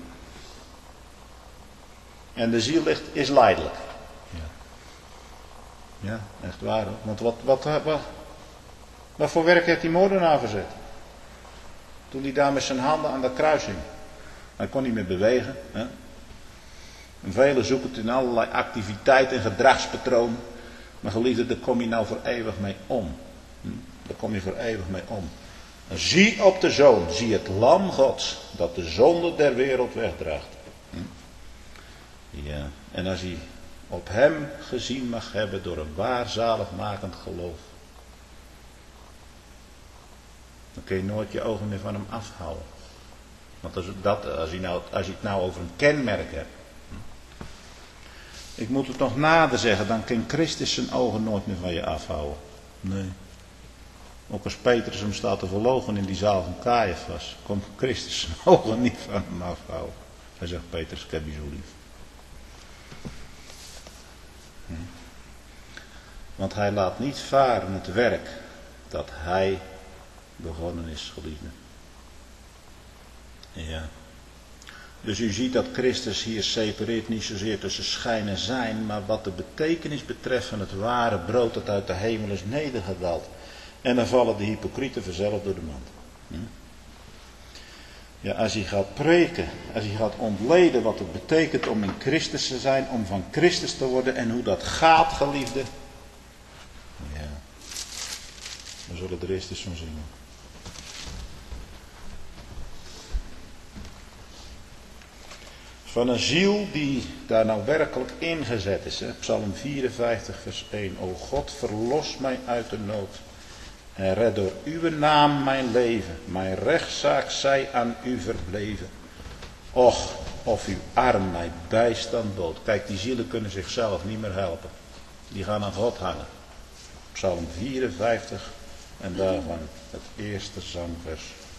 En de ziel ligt, is lijdelijk. Ja, ja echt waar hoor. Want wat, wat, wat, wat voor werk heeft die moordenaar verzet? Toen hij daar met zijn handen aan de kruis hing. Hij kon niet meer bewegen. Hè? En velen zoeken het in allerlei activiteiten en gedragspatronen. Maar geliefde, daar kom je nou voor eeuwig mee om. Hm? Daar kom je voor eeuwig mee om. En zie op de Zoon, zie het lam Gods, dat de zonde der wereld wegdraagt. Hm? Ja, en als hij op hem gezien mag hebben door een waar zaligmakend geloof, dan kun je nooit je ogen meer van hem afhouden. Want als, dat, als, je nou, als je het nou over een kenmerk hebt. Ik moet het nog nader zeggen, dan kan Christus zijn ogen nooit meer van je afhouden. Nee. Ook als Petrus hem staat te verloochenen in die zaal van Caiaphas, kon Christus zijn ogen niet van hem afhouden. Hij zegt, Petrus, ik heb je zo lief. Hm. Want hij laat niet varen het werk dat hij begonnen is, geliefde. Ja. Dus u ziet dat Christus hier separeert niet zozeer tussen schijn en zijn, maar wat de betekenis betreft van het ware brood dat uit de hemel is nedergedaald. En dan vallen de hypocrieten vanzelf door de mand. Hm? Ja, als hij gaat preken, als hij gaat ontleden wat het betekent om in Christus te zijn, om van Christus te worden en hoe dat gaat, geliefde. Ja, we zullen er eerst eens van zingen. Van een ziel die daar nou werkelijk ingezet is. Hè? Psalm vierenvijftig vers één. O God, verlos mij uit de nood. En red door uw naam mijn leven. Mijn rechtszaak zij aan u verbleven. Och, of uw arm mij bijstand bood. Kijk, die zielen kunnen zichzelf niet meer helpen. Die gaan aan God hangen. Psalm vierenvijftig en daarvan het eerste zangvers.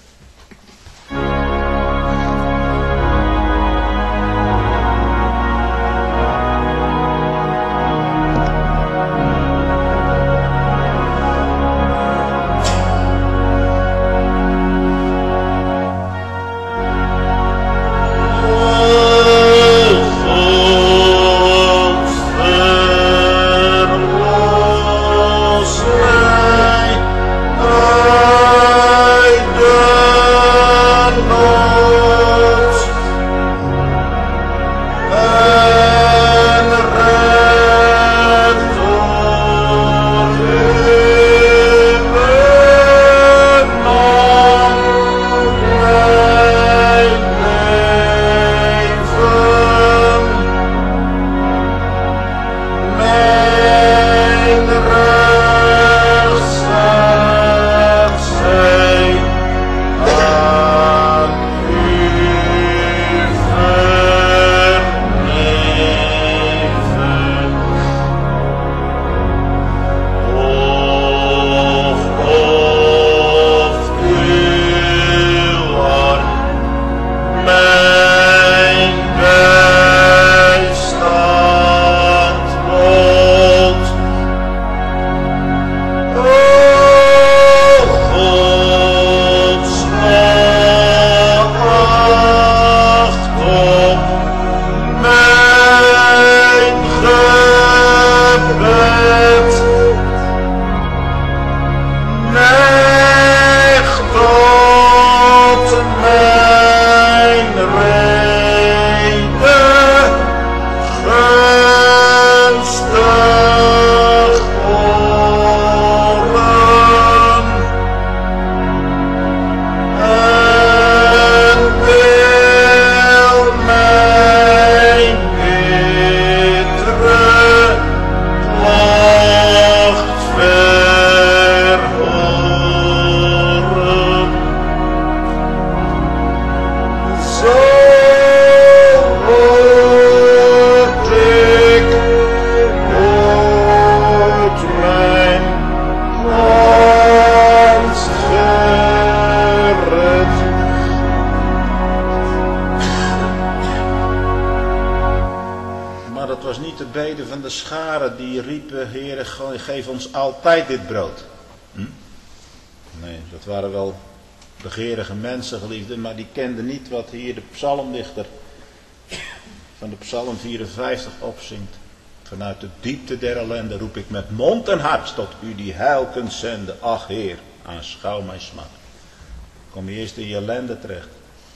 Geef ons altijd dit brood. Hm? Nee, dat waren wel begeerige mensen, geliefden, maar die kenden niet wat hier de psalmdichter van de psalm vierenvijftig opzingt. Vanuit de diepte der ellende roep ik met mond en hart tot u die heil kunt zenden. Ach Heer, aanschouw mijn smaak. Kom je eerst in je ellende terecht.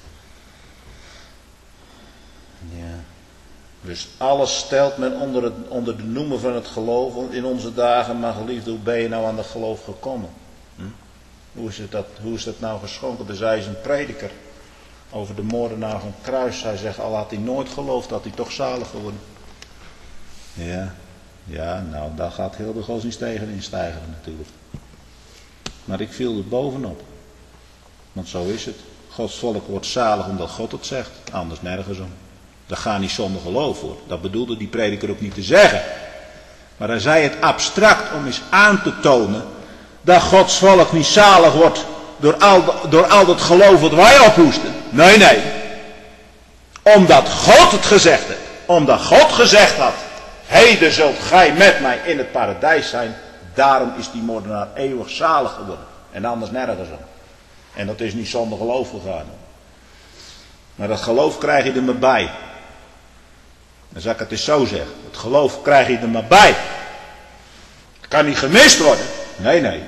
Ja. Dus alles stelt men onder, het, onder de noemer van het geloof in onze dagen. Maar geliefde, hoe ben je nou aan dat geloof gekomen? Hm? Hoe, is het dat, hoe is dat nou geschonken? Er zei eens een prediker over de moordenaar van Kruis. Hij zegt, al had hij nooit geloofd, had hij toch zalig geworden. Ja, ja, nou daar gaat heel de godsdienst tegen in stijgen natuurlijk. Maar ik viel er bovenop. Want zo is het. Gods volk wordt zalig omdat God het zegt. Anders nergens om. Daar gaat niet zonder geloof voor. Dat bedoelde die prediker ook niet te zeggen. Maar hij zei het abstract om eens aan te tonen dat Gods volk niet zalig wordt door al, door al dat geloof wat wij ophoesten. Nee, nee. Omdat God het gezegd heeft. Omdat God gezegd had, heden zult gij met mij in het paradijs zijn. Daarom is die moordenaar eeuwig zalig geworden. En anders nergens om. En dat is niet zonder geloof gegaan. Maar dat geloof krijg je er maar bij. Dan zal ik het eens zo zeggen. Het geloof krijg je er maar bij. Het kan niet gemist worden. Nee, nee.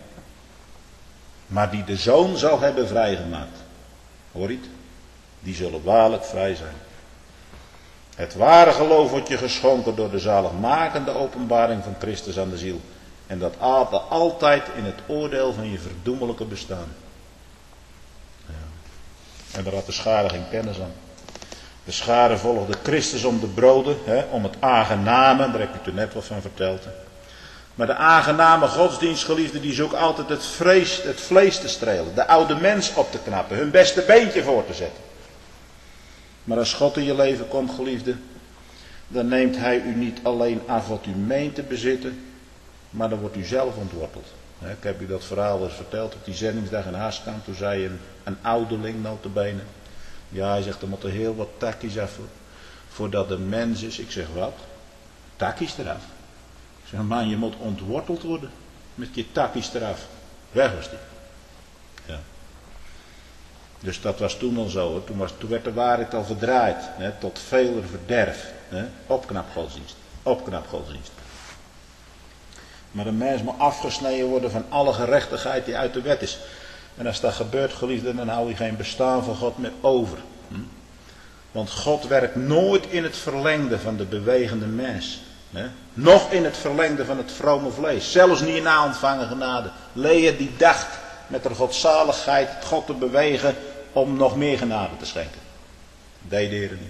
Maar die de Zoon zal hebben vrijgemaakt. Hoor je het? Die zullen waarlijk vrij zijn. Het ware geloof wordt je geschonken door de zaligmakende openbaring van Christus aan de ziel. En dat altijd in het oordeel van je verdoemelijke bestaan. Ja. En daar had de schare geen kennis aan. De schare volgde Christus om de broden, hè, om het aangename, daar heb ik u net wat van verteld. Hè. Maar de aangename godsdienstgeliefden die zoeken altijd het, vrees, het vlees te strelen, de oude mens op te knappen, hun beste beentje voor te zetten. Maar als God in je leven komt, geliefde, dan neemt hij u niet alleen af wat u meent te bezitten, maar dan wordt u zelf ontworteld. Ik heb u dat verhaal eens verteld op die zendingsdag in Haaskamp. Toen zei een, een ouderling notabene. Ja, hij zegt, er moeten heel wat takkies af voordat de mens is. Ik zeg, wat? Takkies eraf? Ik zeg, man, je moet ontworteld worden met je takkies eraf. Weg was die. Ja. Dus dat was toen al zo. Hè. Toen, was, toen werd de waarheid al verdraaid. Hè, tot veler verderf. Hè. Opknap godsdienst. Opknap godsdienst. Maar de mens moet afgesneden worden van alle gerechtigheid die uit de wet is. En als dat gebeurt, geliefden, dan hou je geen bestaan van God meer over. Hm? Want God werkt nooit in het verlengde van de bewegende mens. Hè? Nog in het verlengde van het vrome vlees. Zelfs niet in na ontvangen genade. Lea die dacht met haar godzaligheid God te bewegen om nog meer genade te schenken. Deed de Heer niet.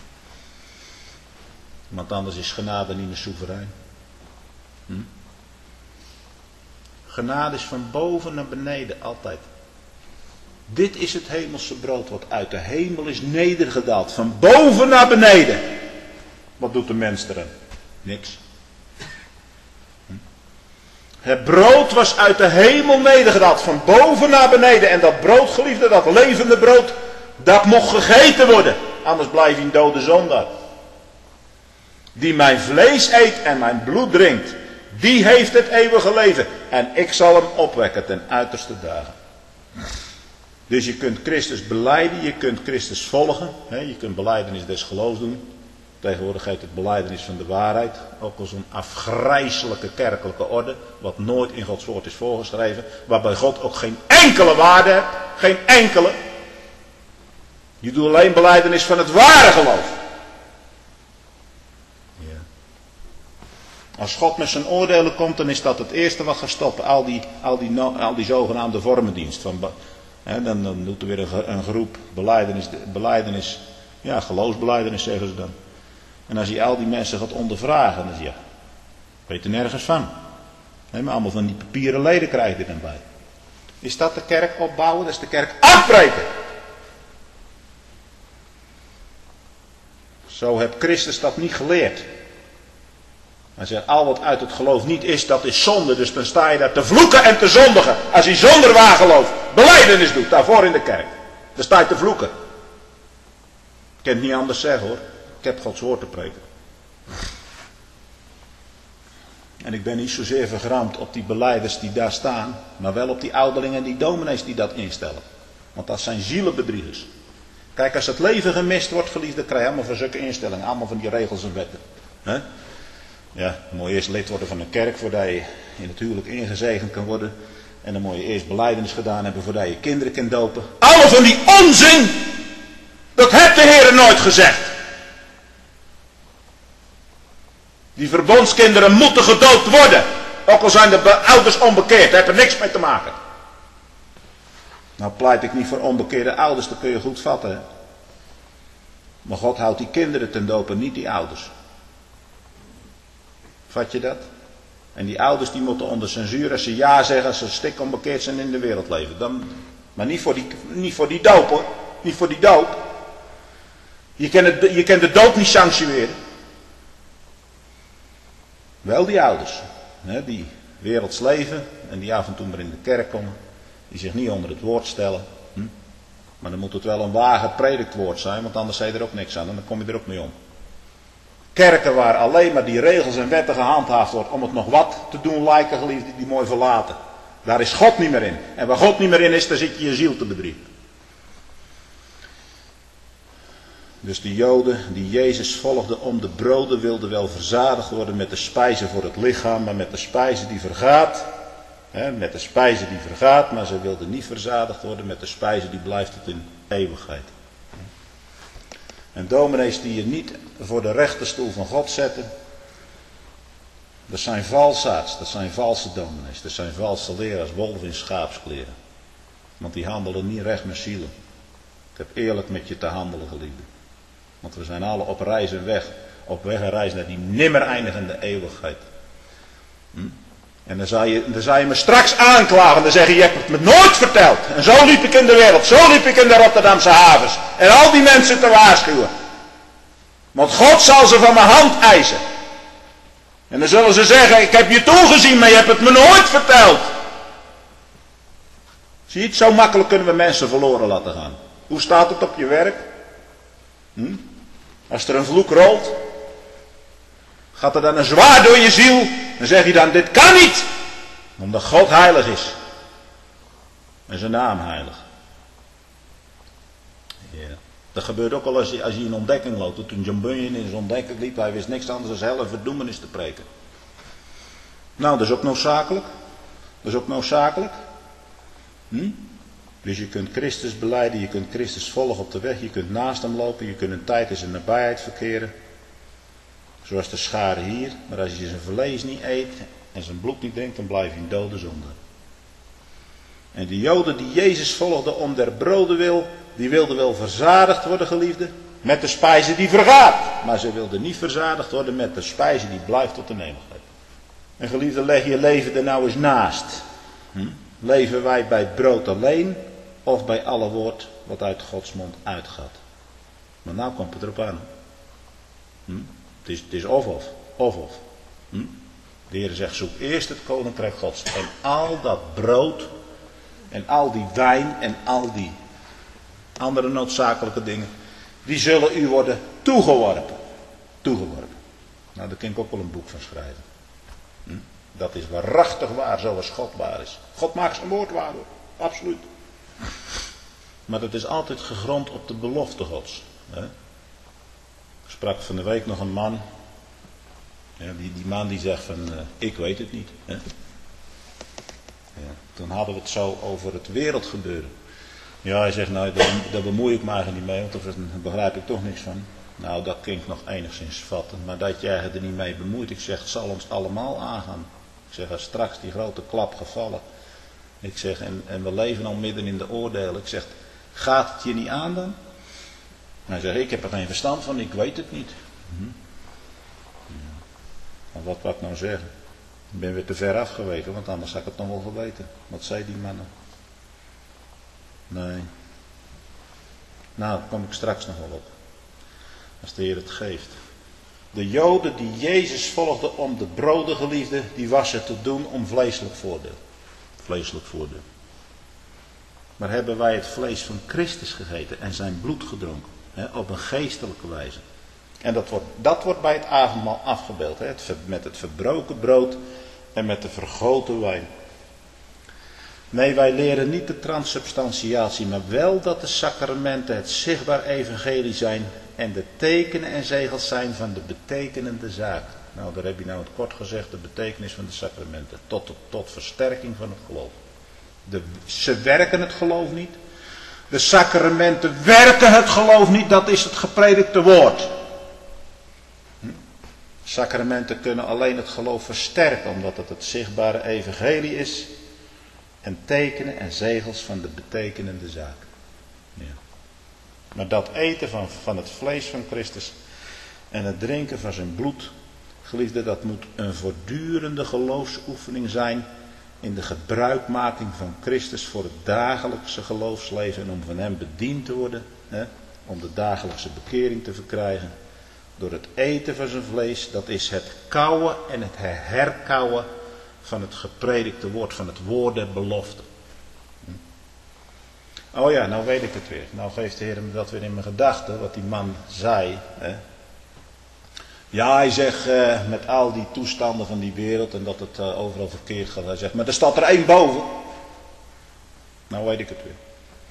Want anders is genade niet meer soeverein. Hm? Genade is van boven naar beneden altijd. Dit is het hemelse brood wat uit de hemel is nedergedaald. Van boven naar beneden. Wat doet de mens erin? Niks. Hm? Het brood was uit de hemel nedergedaald. Van boven naar beneden. En dat brood, geliefde, dat levende brood, dat mocht gegeten worden. Anders blijf je een dode zondaar. Die mijn vlees eet en mijn bloed drinkt. Die heeft het eeuwige leven. En ik zal hem opwekken ten uiterste dagen. Dus je kunt Christus belijden. Je kunt Christus volgen. Je kunt belijdenis des geloofs doen. Tegenwoordig heet het belijdenis van de waarheid. Ook al zo'n afgrijselijke kerkelijke orde. Wat nooit in Gods woord is voorgeschreven. Waarbij God ook geen enkele waarde heeft. Geen enkele. Je doet alleen belijdenis van het ware geloof. Als God met zijn oordelen komt, dan is dat het eerste wat gaat stoppen. Al die, al die, al die zogenaamde vormendienst. Van, hè, dan, dan doet er weer een, een groep belijdenis, belijdenis, ja, geloofsbelijdenis zeggen ze dan. En als hij al die mensen gaat ondervragen, dan zeg je, weet er nergens van. Hè, maar allemaal van die papieren leden krijg je er dan bij. Is dat de kerk opbouwen? Dat is de kerk afbreken. Zo heeft Christus dat niet geleerd. Hij zegt, al wat uit het geloof niet is, dat is zonde. Dus dan sta je daar te vloeken en te zondigen. Als hij zonder waar geloof belijdenis doet, daarvoor in de kerk. Dan sta je te vloeken. Ik kan het niet anders zeggen hoor. Ik heb Gods woord te preken. En ik ben niet zozeer vergramd op die belijders die daar staan. Maar wel op die ouderlingen en die dominees die dat instellen. Want dat zijn zielenbedriegers. Kijk, als het leven gemist wordt, geliefd, dan krijg je allemaal van zulke instellingen. Allemaal van die regels en wetten. He? Ja, dan moet je eerst lid worden van een kerk voordat je in het huwelijk ingezegend kan worden. En dan moet je eerst belijdenis gedaan hebben voordat je kinderen kan dopen. Alle van die onzin! Dat heeft de Heer nooit gezegd. Die verbondskinderen moeten gedoopt worden. Ook al zijn de ouders onbekeerd, daar heeft er niks mee te maken. Nou pleit ik niet voor onbekeerde ouders, dat kun je goed vatten. Hè? Maar God houdt die kinderen ten doop en niet die ouders. Vat je dat? En die ouders die moeten onder censuur als ze ja zeggen, als ze stik onbekeerd zijn in de wereld leven. Dan, maar niet voor, die, niet voor die doop hoor. Niet voor die doop. Je kan, het, je kan de dood niet sanctioneren. Wel die ouders, hè, die werelds leven en die af en toe maar in de kerk komen. Die zich niet onder het woord stellen. Hm? Maar dan moet het wel een wagen predikt woord zijn, want anders zei je er ook niks aan en dan kom je er ook mee om. Kerken waar alleen maar die regels en wetten gehandhaafd wordt om het nog wat te doen lijken, geliefden, die mooi verlaten. Daar is God niet meer in. En waar God niet meer in is, daar zit je je ziel te bedriegen. Dus die Joden die Jezus volgden om de broden wilden wel verzadigd worden met de spijzen voor het lichaam, maar met de spijzen die vergaat. Hè, met de spijzen die vergaat, maar ze wilden niet verzadigd worden met de spijzen die blijft tot in eeuwigheid. En dominees die je niet voor de rechterstoel van God zetten, dat zijn valsaards, dat zijn valse dominees, dat zijn valse leraars, wolven in schaapskleren. Want die handelen niet recht met zielen. Ik heb eerlijk met je te handelen, geliefden. Want we zijn alle op reis en weg, op weg en reis naar die nimmer eindigende eeuwigheid. Hm? En dan zou, je, dan zou je me straks aanklagen, dan zeg je, je hebt het me nooit verteld. En zo liep ik in de wereld, zo liep ik in de Rotterdamse havens. En al die mensen te waarschuwen. Want God zal ze van mijn hand eisen. En dan zullen ze zeggen, ik heb je toegezien, maar je hebt het me nooit verteld. Zie je het, zo makkelijk kunnen we mensen verloren laten gaan. Hoe staat het op je werk? Hm? Als er een vloek rolt, gaat er dan een zwaard door je ziel, dan zeg je dan, dit kan niet. Omdat God heilig is. En zijn naam heilig. Ja. Dat gebeurt ook al als je, als je in ontdekking loopt. Toen John Bunyan in zijn ontdekking liep, hij wist niks anders dan hel en verdoemenis te preken. Nou, dat is ook noodzakelijk. Dat is ook noodzakelijk. Hm? Dus je kunt Christus belijden, je kunt Christus volgen op de weg, je kunt naast hem lopen, je kunt een tijd in zijn nabijheid verkeren. Zoals de schare hier, maar als je zijn vlees niet eet en zijn bloed niet drinkt, dan blijf je in dode zonde. En die Joden die Jezus volgden om der broden wil, die wilden wel verzadigd worden, geliefden, met de spijze die vergaat. Maar ze wilden niet verzadigd worden met de spijze die blijft tot de eeuwigheid. En geliefden, leg je leven er nou eens naast. Hm? Leven wij bij brood alleen of bij alle woord wat uit Gods mond uitgaat? Maar nou komt het erop aan. Hm? Het, is, het is of of, of of. Hm? De Heer zegt, zoek eerst het koninkrijk Gods. En al dat brood en al die wijn en al die andere noodzakelijke dingen, die zullen u worden toegeworpen. Toegeworpen. Nou, daar kan ik ook wel een boek van schrijven. Hm? Dat is waarachtig waar, zoals God waar is. God maakt zijn woord waar, hoor. Absoluut. Maar dat is altijd gegrond op de belofte Gods. Hè? Ik sprak van de week nog een man. Ja, die, die man die zegt van, uh, ik weet het niet. Hè? Ja, toen hadden we het zo over het wereldgebeuren. Ja, hij zegt, nou, daar, daar bemoei ik me eigenlijk niet mee, want daar begrijp ik toch niks van. Nou, dat klinkt nog enigszins vatten, maar dat jij er niet mee bemoeit. Ik zeg, het zal ons allemaal aangaan. Ik zeg, als straks die grote klap gevallen. Ik zeg, en, en we leven al midden in de oordelen. Ik zeg, gaat het je niet aan dan? Hij zegt, ik heb er geen verstand van, ik weet het niet. Hm. Ja. Maar wat wat nou zeggen? Ik ben weer te ver afgeweken, want anders had ik het nog wel geweten. Wat zei die mannen? Nee. Nou, daar kom ik straks nog wel op. Als de Heer het geeft. De Joden die Jezus volgden om de broden, geliefden, die was er te doen om vleeselijk voordeel. Vleeselijk voordeel. Maar hebben wij het vlees van Christus gegeten en zijn bloed gedronken? Hè, op een geestelijke wijze. En dat wordt, dat wordt bij het avondmaal afgebeeld. Hè, het, met het verbroken brood en met de vergoten wijn. Nee, wij leren niet de transsubstantiatie, maar wel dat de sacramenten het zichtbaar evangelie zijn en de tekenen en zegels zijn van de betekenende zaak. Nou, daar heb je nou het kort gezegd, de betekenis van de sacramenten. Tot, tot, tot versterking van het geloof. De, ze werken het geloof niet. De sacramenten werken het geloof niet, dat is het gepredikte woord. Hm? Sacramenten kunnen alleen het geloof versterken, omdat het het zichtbare evangelie is. En tekenen en zegels van de betekenende zaak. Ja. Maar dat eten van, van het vlees van Christus en het drinken van zijn bloed, geliefde, dat moet een voortdurende geloofsoefening zijn in de gebruikmaking van Christus voor het dagelijkse geloofsleven en om van hem bediend te worden. Hè? om de dagelijkse bekering te verkrijgen. Door het eten van zijn vlees, dat is het kauwen en het herkauwen van het gepredikte woord, van het woord der belofte. Oh ja, nou weet ik het weer. Nou geeft de Heer me dat weer in mijn gedachten, wat die man zei. Hè. Ja, hij zegt uh, met al die toestanden van die wereld en dat het uh, overal verkeerd gaat. Hij zegt, maar er staat er één boven. Nou weet ik het weer.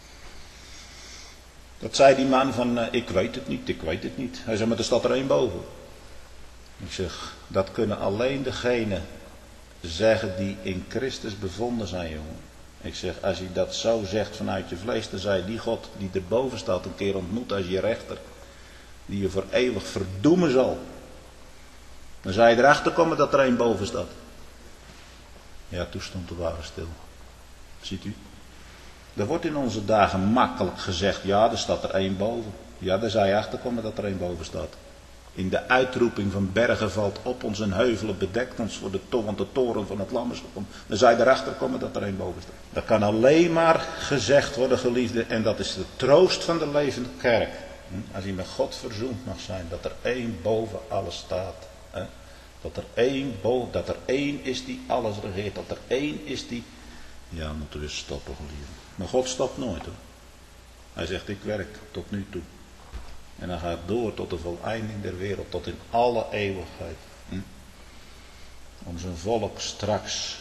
Dat zei die man van, uh, ik weet het niet, ik weet het niet. Hij zei, maar er staat er één boven. Ik zeg, dat kunnen alleen degenen zeggen die in Christus bevonden zijn, jongen. Ik zeg, als je dat zo zegt vanuit je vlees, dan zou je die God die erboven staat een keer ontmoeten als je rechter. Die je voor eeuwig verdoemen zal. Dan zou je erachter komen dat er één boven staat. Ja, toen stond de wagen stil. Ziet u? Er wordt in onze dagen makkelijk gezegd, ja, er staat er één boven. Ja, daar zou je achter komen dat er één boven staat. In de uitroeping van bergen valt op ons en heuvelen bedekt ons voor de toren, de toren van het lam is gekomen. Dan zou je erachter komen dat er één boven staat. Dat kan alleen maar gezegd worden, geliefde, en dat is de troost van de levende kerk. Als hij met God verzoend mag zijn, dat er één boven alles staat. Hè? Dat er één boven, dat er één is die alles regeert, dat er één is die... Ja, moeten we stoppen, geliefde. Maar God stopt nooit, hoor. Hij zegt, ik werk tot nu toe. En hij gaat door tot de voleinding der wereld, tot in alle eeuwigheid. Hm? Om zijn volk straks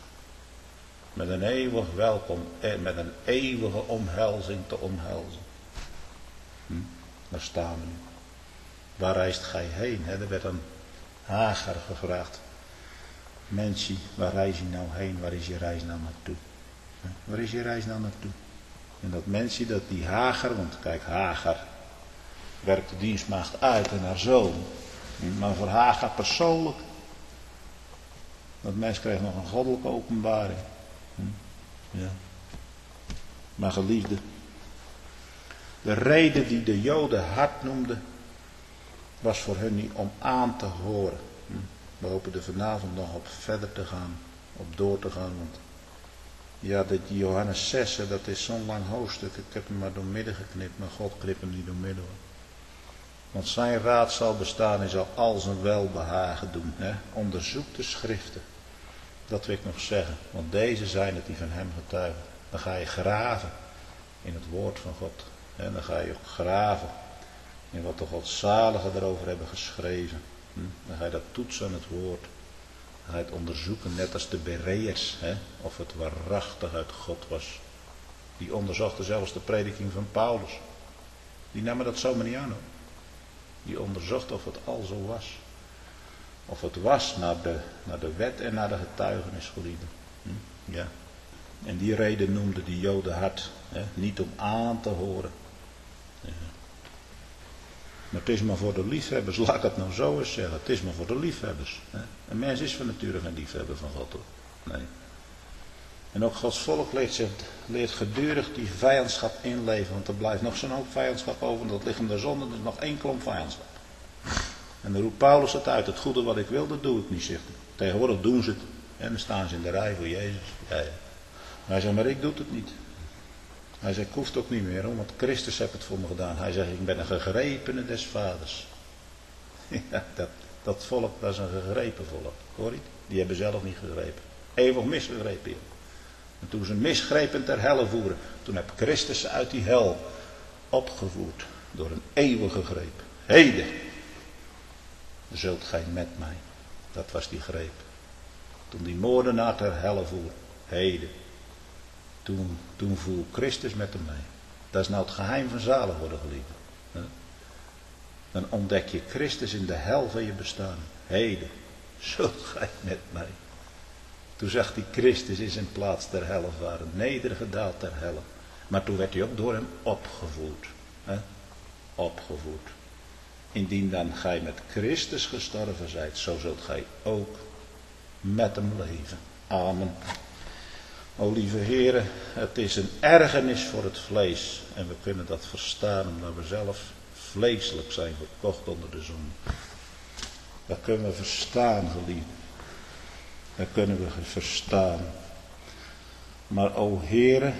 met een eeuwig welkom en met een eeuwige omhelzing te omhelzen. Hm? Daar staan we nu. Waar reist gij heen? He, er werd aan Hagar gevraagd. Mensje, waar reis je nou heen? Waar is je reis nou naartoe? He? Waar is je reis nou naartoe? En dat mensje, dat die Hagar, want kijk, Hagar werkt de dienstmaagd uit en haar zoon. Maar voor Hagar persoonlijk, dat mens kreeg nog een goddelijke openbaring. Ja. Maar geliefde, de reden die de Joden hard noemden, was voor hun niet om aan te horen. We hopen er vanavond nog op verder te gaan, op door te gaan. Want ja, dat Johannes zes, dat is zo'n lang hoofdstuk. Ik heb hem maar door midden geknipt, maar God knipt hem niet door midden. Want zijn raad zal bestaan en zal al zijn welbehagen doen. Hè? Onderzoek de schriften. Dat wil ik nog zeggen. Want deze zijn het die van hem getuigen. Dan ga je graven in het woord van God. En dan ga je ook graven in wat de Godzaligen erover hebben geschreven. Dan ga je dat toetsen aan het woord. Dan ga je het onderzoeken, net als de Bereërs. Hè? Of het waarachtig uit God was. Die onderzochten zelfs de prediking van Paulus. Die namen dat zomaar niet aan, hoor. Die onderzocht of het al zo was. Of het was naar de, naar de wet en naar de getuigenis, geliefden. Hm? Ja. En die reden noemde die Joden hard. Hè? Niet om aan te horen. Ja. Maar het is maar voor de liefhebbers. Laat ik het nou zo eens zeggen. Het is maar voor de liefhebbers. Hè? Een mens is van nature geen liefhebber van God, hoor. Nee. En ook Gods volk leert, zich, leert gedurig die vijandschap inleven. Want er blijft nog zo'n hoop vijandschap over. Dat lichaam der zonde, er is nog één klomp vijandschap. En dan roept Paulus het uit. Het goede wat ik wil, dat doe ik niet, zegt hij. Tegenwoordig doen ze het. En dan staan ze in de rij voor Jezus. Ja, ja. Hij zegt, maar ik doe het niet. Hij zegt, ik hoef het ook niet meer, hoor, want Christus heeft het voor me gedaan. Hij zegt, ik ben een gegrepene des vaders. Ja, dat, dat volk, dat is een gegrepen volk. Hoor je? Die hebben zelf niet gegrepen. Eeuwig misgegrepen, joh. En toen ze misgrepen ter helle voeren, toen heb Christus ze uit die hel opgevoerd door een eeuwige greep. Heden zult gij met mij. Dat was die greep. Toen die moordenaar ter helle voer. Heden. Toen, toen voer Christus met hem mee. Dat is nou het geheim van zalig worden, geliefden. Dan ontdek je Christus in de hel van je bestaan. Heden zult gij met mij. Toen zag hij Christus in zijn plaats ter helle varen. Nedergedaald ter helle. Maar toen werd hij ook door hem opgevoerd. Hè? Opgevoerd. Indien dan gij met Christus gestorven zijt, zo zult gij ook met hem leven. Amen. O lieve heren, het is een ergernis voor het vlees. En we kunnen dat verstaan omdat we zelf vleeselijk zijn verkocht onder de zon. Dat kunnen we verstaan, geliefden. Dat kunnen we verstaan. Maar o Heere,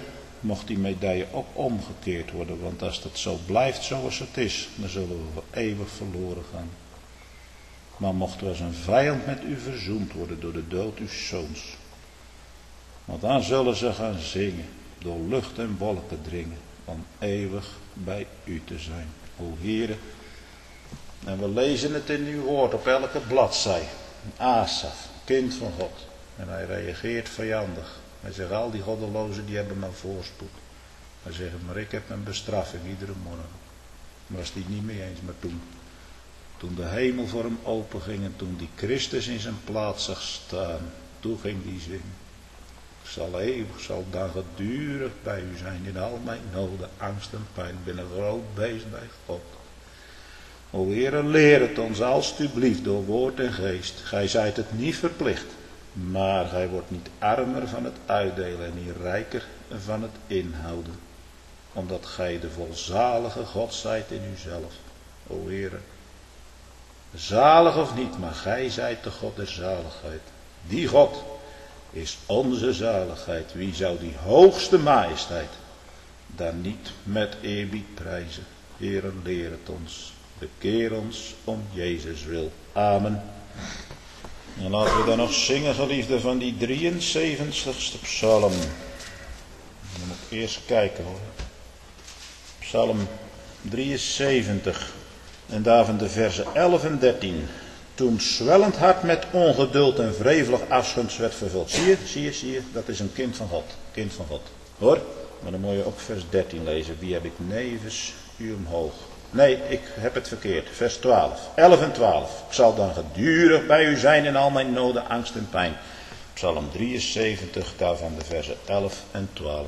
mocht die medaille ook omgekeerd worden, want als dat zo blijft zoals het is, dan zullen we voor eeuwig verloren gaan. Maar mocht we als een vijand met u verzoend worden door de dood uw zoons, want dan zullen ze gaan zingen, door lucht en wolken dringen, om eeuwig bij u te zijn. O Heere, en we lezen het in uw woord op elke bladzij. Asaf, kind van God. En hij reageert vijandig. Hij zegt, al die goddelozen die hebben maar voorspoed. Hij zegt, maar ik heb een bestraffing iedere morgen. Maar was die niet mee eens. Maar toen, toen de hemel voor hem open ging en toen die Christus in zijn plaats zag staan, toen ging die zingen. Ik zal eeuwig, zal dan gedurig bij u zijn in al mijn noden, angst en pijn. Ik ben een groot beest bij God. O Heere, leer het ons alstublieft door woord en geest. Gij zijt het niet verplicht, maar gij wordt niet armer van het uitdelen en niet rijker van het inhouden. Omdat gij de volzalige God zijt in uzelf. O Heere, zalig of niet, maar gij zijt de God der zaligheid. Die God is onze zaligheid. Wie zou die hoogste majesteit dan niet met eerbied prijzen? Heere, leer het ons. Bekeer ons om Jezus wil. Amen. En laten we dan nog zingen, geliefde, van die drieënzeventigste psalm. Dan moet ik eerst kijken hoor. Psalm drieënzeventig. En daarvan de versen elf en dertien. Toen zwellend hart met ongeduld en wrevelig afgunst werd vervuld. Zie je, zie je, zie je, dat is een kind van God. Kind van God. Hoor, maar dan moet je ook vers dertien lezen. Wie heb ik nevens u omhoog? Nee, ik heb het verkeerd. Vers twaalf. elf en twaalf. Ik zal dan gedurig bij u zijn in al mijn noden, angst en pijn. Psalm drieënzeventig, daarvan de versen elf en twaalf.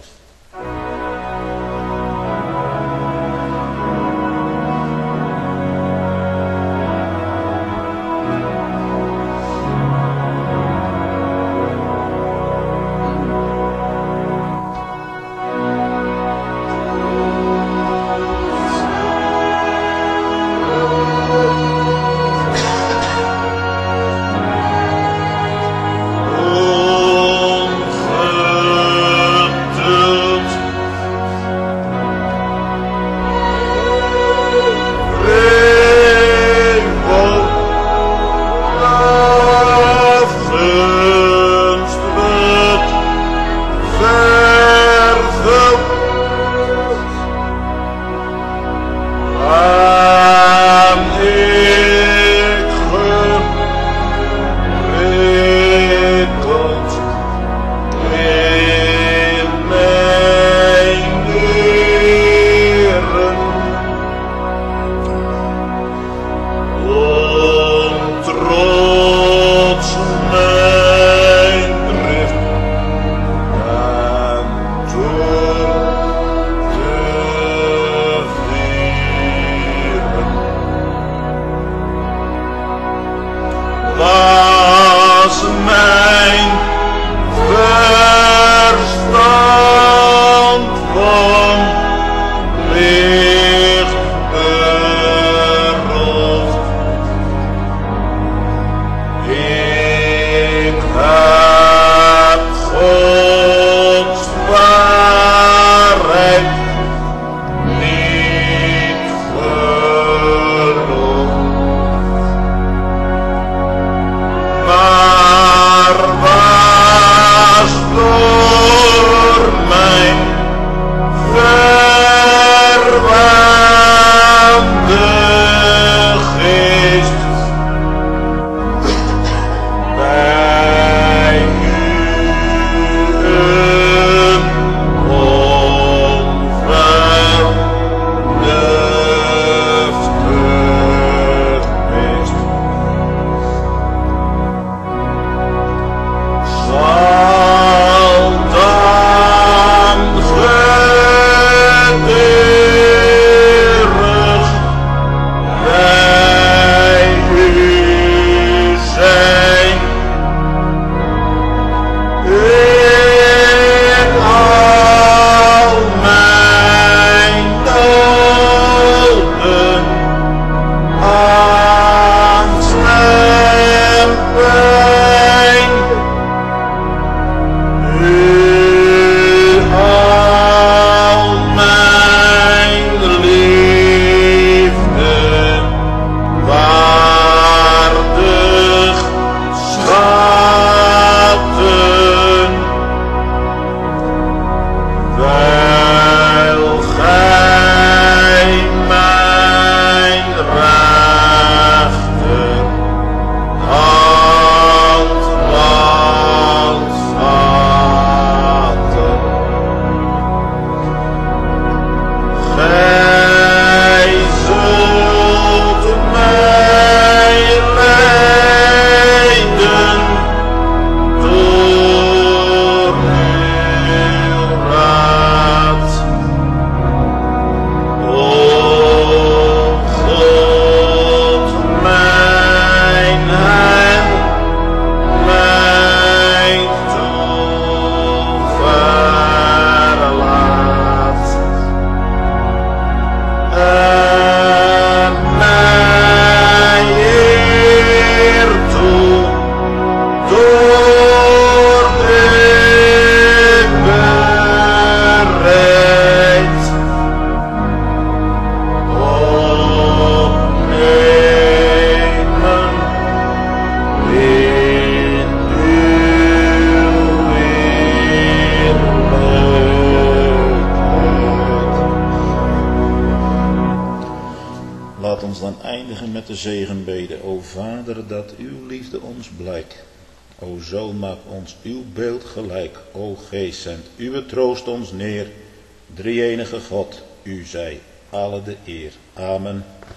zegenbede. O Vader, dat uw liefde ons blijkt. O Zoon, maak ons uw beeld gelijk. O Geest, zend uw troost ons neer. Drie-enige God, u zij alle de eer. Amen.